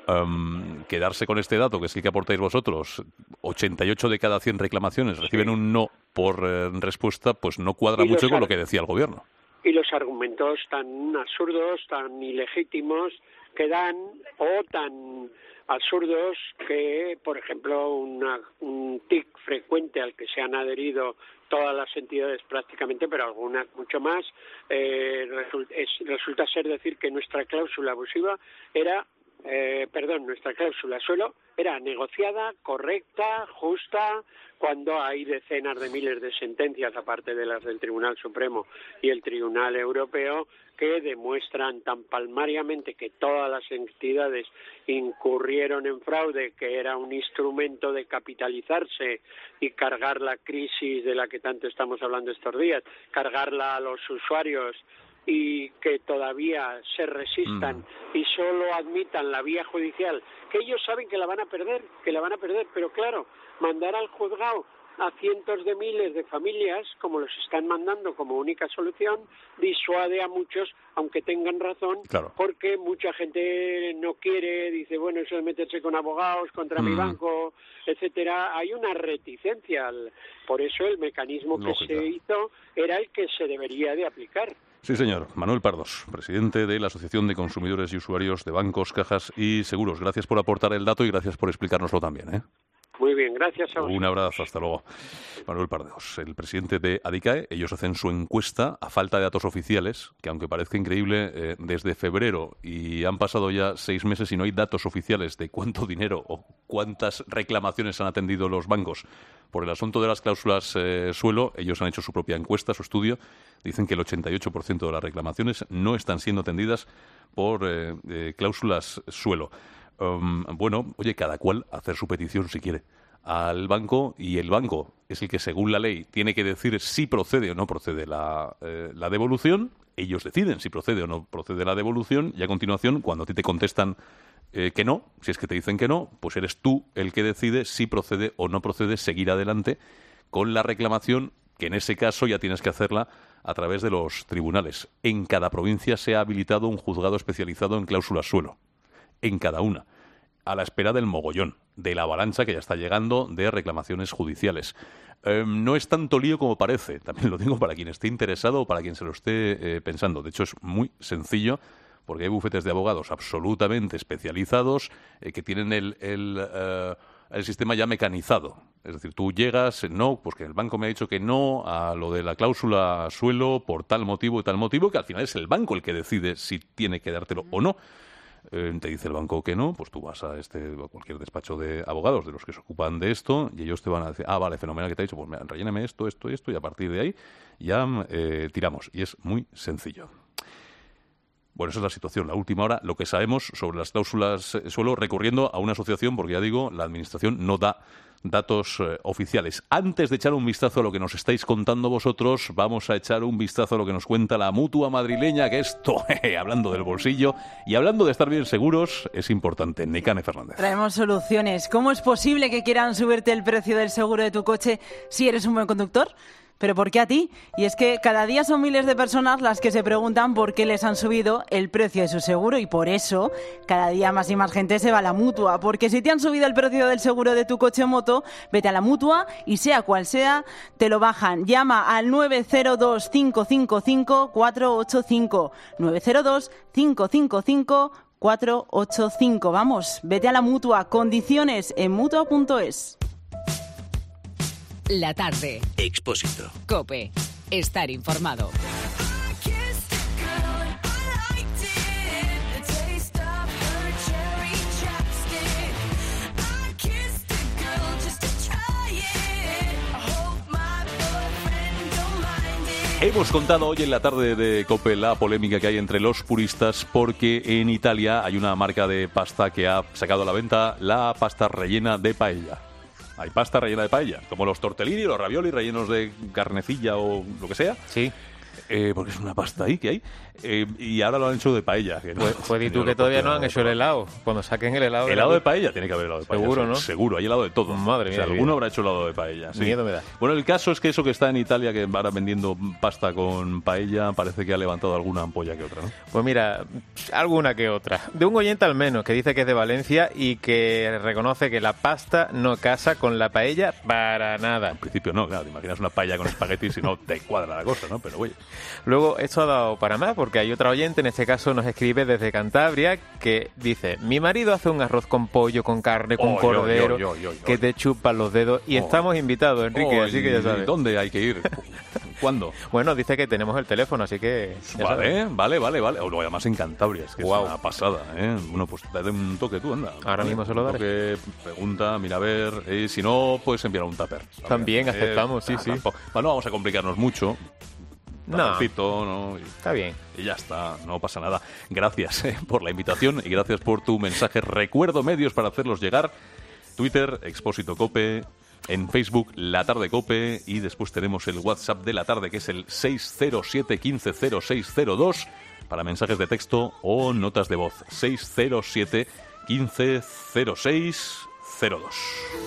Speaker 1: Um, quedarse con este dato, que es el que aportáis vosotros, ochenta y ocho de cada cien reclamaciones reciben un no por eh, respuesta, pues no cuadra mucho con lo que decía el gobierno.
Speaker 7: Y los argumentos tan absurdos, tan ilegítimos que dan, o tan absurdos que, por ejemplo, una, un tic frecuente al que se han adherido todas las entidades prácticamente, pero algunas mucho más, eh, resulta, es, resulta ser decir que nuestra cláusula abusiva era Eh, perdón, nuestra cláusula suelo era negociada, correcta, justa, cuando hay decenas de miles de sentencias, aparte de las del Tribunal Supremo y el Tribunal Europeo, que demuestran tan palmariamente que todas las entidades incurrieron en fraude, que era un instrumento de capitalizarse y cargar la crisis de la que tanto estamos hablando estos días, cargarla a los usuarios, y que todavía se resistan mm. y solo admitan la vía judicial, que ellos saben que la van a perder, que la van a perder, pero claro, mandar al juzgado a cientos de miles de familias, como los están mandando como única solución, disuade a muchos, aunque tengan razón,
Speaker 1: claro.
Speaker 7: porque mucha gente no quiere, dice, bueno, eso de meterse con abogados contra mm. mi banco, etcétera. Hay una reticencia, al, por eso el mecanismo
Speaker 1: Lógica.
Speaker 7: que se hizo era el que se debería de aplicar.
Speaker 1: Sí, señor. Manuel Pardos, presidente de la Asociación de Consumidores y Usuarios de Bancos, Cajas y Seguros. Gracias por aportar el dato y gracias por explicárnoslo también, ¿eh?
Speaker 7: Muy bien, gracias a vosotros.
Speaker 1: Un abrazo, hasta luego. Manuel Pardos, el presidente de Adicae. Ellos hacen su encuesta a falta de datos oficiales, que aunque parezca increíble, eh, desde febrero y han pasado ya seis meses y no hay datos oficiales de cuánto dinero o cuántas reclamaciones han atendido los bancos por el asunto de las cláusulas eh, suelo. Ellos han hecho su propia encuesta, su estudio. Dicen que el ochenta y ocho por ciento de las reclamaciones no están siendo atendidas por eh, eh, cláusulas suelo. Um, bueno, oye, cada cual hacer su petición si quiere al banco, y el banco es el que, según la ley, tiene que decir si procede o no procede la, eh, la devolución. Ellos deciden si procede o no procede la devolución, y a continuación, cuando a ti te contestan eh, que no, si es que te dicen que no, pues eres tú el que decide si procede o no procede seguir adelante con la reclamación, que en ese caso ya tienes que hacerla a través de los tribunales. En cada provincia se ha habilitado un juzgado especializado en cláusulas suelo. En cada una, a la espera del mogollón, de la avalancha que ya está llegando de reclamaciones judiciales. Eh, no es tanto lío como parece, también lo digo para quien esté interesado o para quien se lo esté eh, pensando. De hecho, es muy sencillo, porque hay bufetes de abogados absolutamente especializados eh, que tienen el, el, uh, el sistema ya mecanizado. Es decir, tú llegas, no, pues que el banco me ha dicho que no a lo de la cláusula suelo por tal motivo y tal motivo, que al final es el banco el que decide si tiene que dártelo o no. Eh, te dice el banco que no, pues tú vas a este a cualquier despacho de abogados de los que se ocupan de esto y ellos te van a decir, ah, vale, fenomenal que te ha dicho, pues mira, relléname esto, esto, esto y a partir de ahí ya eh, tiramos. Y es muy sencillo. Bueno, esa es la situación, la última hora, lo que sabemos sobre las cláusulas eh, suelo, recurriendo a una asociación, porque ya digo, la Administración no da datos eh, oficiales. Antes de echar un vistazo a lo que nos estáis contando vosotros, vamos a echar un vistazo a lo que nos cuenta la Mutua madrileña, que esto, hablando del bolsillo y hablando de estar bien seguros, es importante. Nekane Fernández.
Speaker 4: Traemos soluciones. ¿Cómo es posible que quieran subirte el precio del seguro de tu coche si eres un buen conductor? ¿Pero por qué a ti? Y es que cada día son miles de personas las que se preguntan por qué les han subido el precio de su seguro y por eso cada día más y más gente se va a la Mutua. Porque si te han subido el precio del seguro de tu coche o moto, vete a la Mutua y sea cual sea, te lo bajan. Llama al nueve cero dos, cinco cinco cinco, cuatro ocho cinco. nueve cero dos, cinco cinco cinco, cuatro ocho cinco. Vamos, vete a la Mutua. Condiciones en mutua punto es.
Speaker 3: La tarde.
Speaker 2: Expósito.
Speaker 3: COPE. Estar informado.
Speaker 1: Hemos contado hoy en la tarde de COPE la polémica que hay entre los puristas porque en Italia hay una marca de pasta que ha sacado a la venta la pasta rellena de paella. Hay pasta rellena de paella, como los tortellini, los ravioli rellenos de carnecilla o lo que sea.
Speaker 19: Sí.
Speaker 1: Eh, porque es una pasta ahí que hay. Eh, y ahora lo han hecho de paella. Que no,
Speaker 19: pues, pues di tú que todavía no han hecho el helado. Cuando saquen el helado...
Speaker 1: Helado de paella, tiene que haber helado de paella.
Speaker 19: Seguro, ¿no?
Speaker 1: Seguro, hay helado de todo.
Speaker 19: Madre mía.
Speaker 1: O sea, alguno habrá hecho helado de paella. Sí.
Speaker 19: Miedo me da.
Speaker 1: Bueno, el caso es que eso que está en Italia, que ahora vendiendo pasta con paella, parece que ha levantado alguna ampolla que otra, ¿no?
Speaker 19: Pues mira, alguna que otra. De un oyente al menos, que dice que es de Valencia y que reconoce que la pasta no casa con la paella para nada.
Speaker 1: En principio no, claro, te imaginas una paella con espaguetis y no te cuadra la cosa, ¿no? Pero oye.
Speaker 19: Luego, esto ha dado para más, porque hay otra oyente, en este caso nos escribe desde Cantabria, que dice: mi marido hace un arroz con pollo, con carne, con oh, cordero, yo, yo, yo, yo, que te chupan los dedos y oh. estamos invitados, Enrique, oh, así que ya sabes.
Speaker 1: ¿Dónde hay que ir? ¿Cuándo?
Speaker 19: Bueno, dice que tenemos el teléfono, así que...
Speaker 1: Vale, vale, vale, vale. O lo además en Cantabria, es que wow. es una pasada, ¿eh? Bueno, pues dale un toque tú, anda.
Speaker 19: Ahora
Speaker 1: ¿vale?
Speaker 19: mismo se lo daré.
Speaker 1: Toque, pregunta, mira a ver, eh, si no, puedes enviar un tupper.
Speaker 19: También aceptamos, sí,
Speaker 1: ah,
Speaker 19: sí.
Speaker 1: Tampoco. Bueno, vamos a complicarnos mucho.
Speaker 19: No,
Speaker 1: ¿no? Y,
Speaker 19: está bien.
Speaker 1: Y ya está, no pasa nada. Gracias eh, por la invitación y gracias por tu mensaje. Recuerdo medios para hacerlos llegar. Twitter, Expósito Cope. En Facebook, La Tarde Cope. Y después tenemos el WhatsApp de La Tarde, que es el seis cero siete, quince, cero seis cero dos, para mensajes de texto o notas de voz. seis cero siete, quince, cero seis cero dos.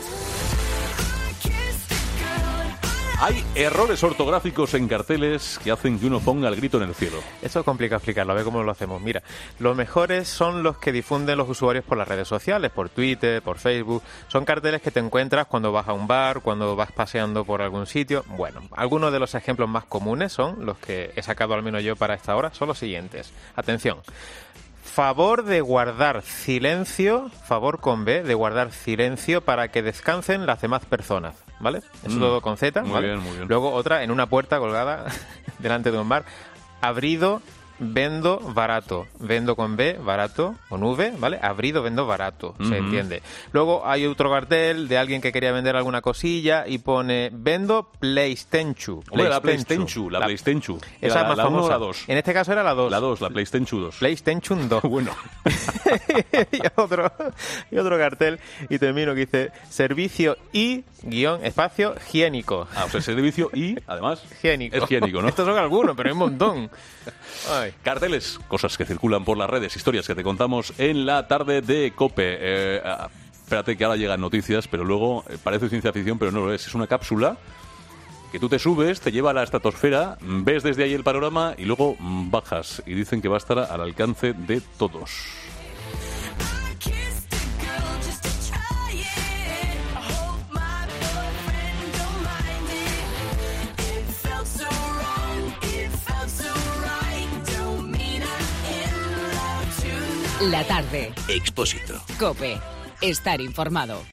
Speaker 1: Hay errores ortográficos en carteles que hacen que uno ponga el grito en el cielo.
Speaker 19: Eso es complicado explicarlo, a ver cómo lo hacemos. Mira, los mejores son los que difunden los usuarios por las redes sociales, por Twitter, por Facebook. Son carteles que te encuentras cuando vas a un bar, cuando vas paseando por algún sitio. Bueno, algunos de los ejemplos más comunes son los que he sacado al menos yo para esta hora, son los siguientes. Atención. Favor de guardar silencio, favor con B, de guardar silencio para que descansen las demás personas, ¿vale? Eso mm. todo con Z,
Speaker 1: muy
Speaker 19: ¿vale?
Speaker 1: Bien, muy bien.
Speaker 19: Luego otra, en una puerta colgada delante de un bar, abrido, vendo, barato. Vendo con B, barato, con V, ¿vale? Abrido, vendo, barato, se uh-huh. entiende. Luego hay otro cartel de alguien que quería vender alguna cosilla y pone, vendo PlayStation.
Speaker 1: Hombre, la PlayStation, la, la PlayStation.
Speaker 19: Esa es más
Speaker 1: la
Speaker 19: famosa.
Speaker 1: uno o la dos.
Speaker 19: En este caso era la dos.
Speaker 1: La dos, la PlayStation dos.
Speaker 19: PlayStation dos.
Speaker 1: Bueno.
Speaker 19: y, otro, y otro cartel, y termino, que dice, servicio y, guión, espacio, higiénico.
Speaker 1: Ah, o sea, servicio y, además,
Speaker 19: higiénico.
Speaker 1: Es higiénico, ¿no?
Speaker 19: Estos son algunos, pero hay un montón. Ay.
Speaker 1: Carteles, cosas que circulan por las redes, historias que te contamos en la tarde de COPE. Eh, ah, espérate que ahora llegan noticias, pero luego eh, parece ciencia ficción, pero no lo es. Es una cápsula que tú te subes, te lleva a la estratosfera, ves desde ahí el panorama y luego bajas. Y dicen que va a estar al alcance de todos.
Speaker 3: La tarde.
Speaker 2: Expósito.
Speaker 3: COPE. Estar informado.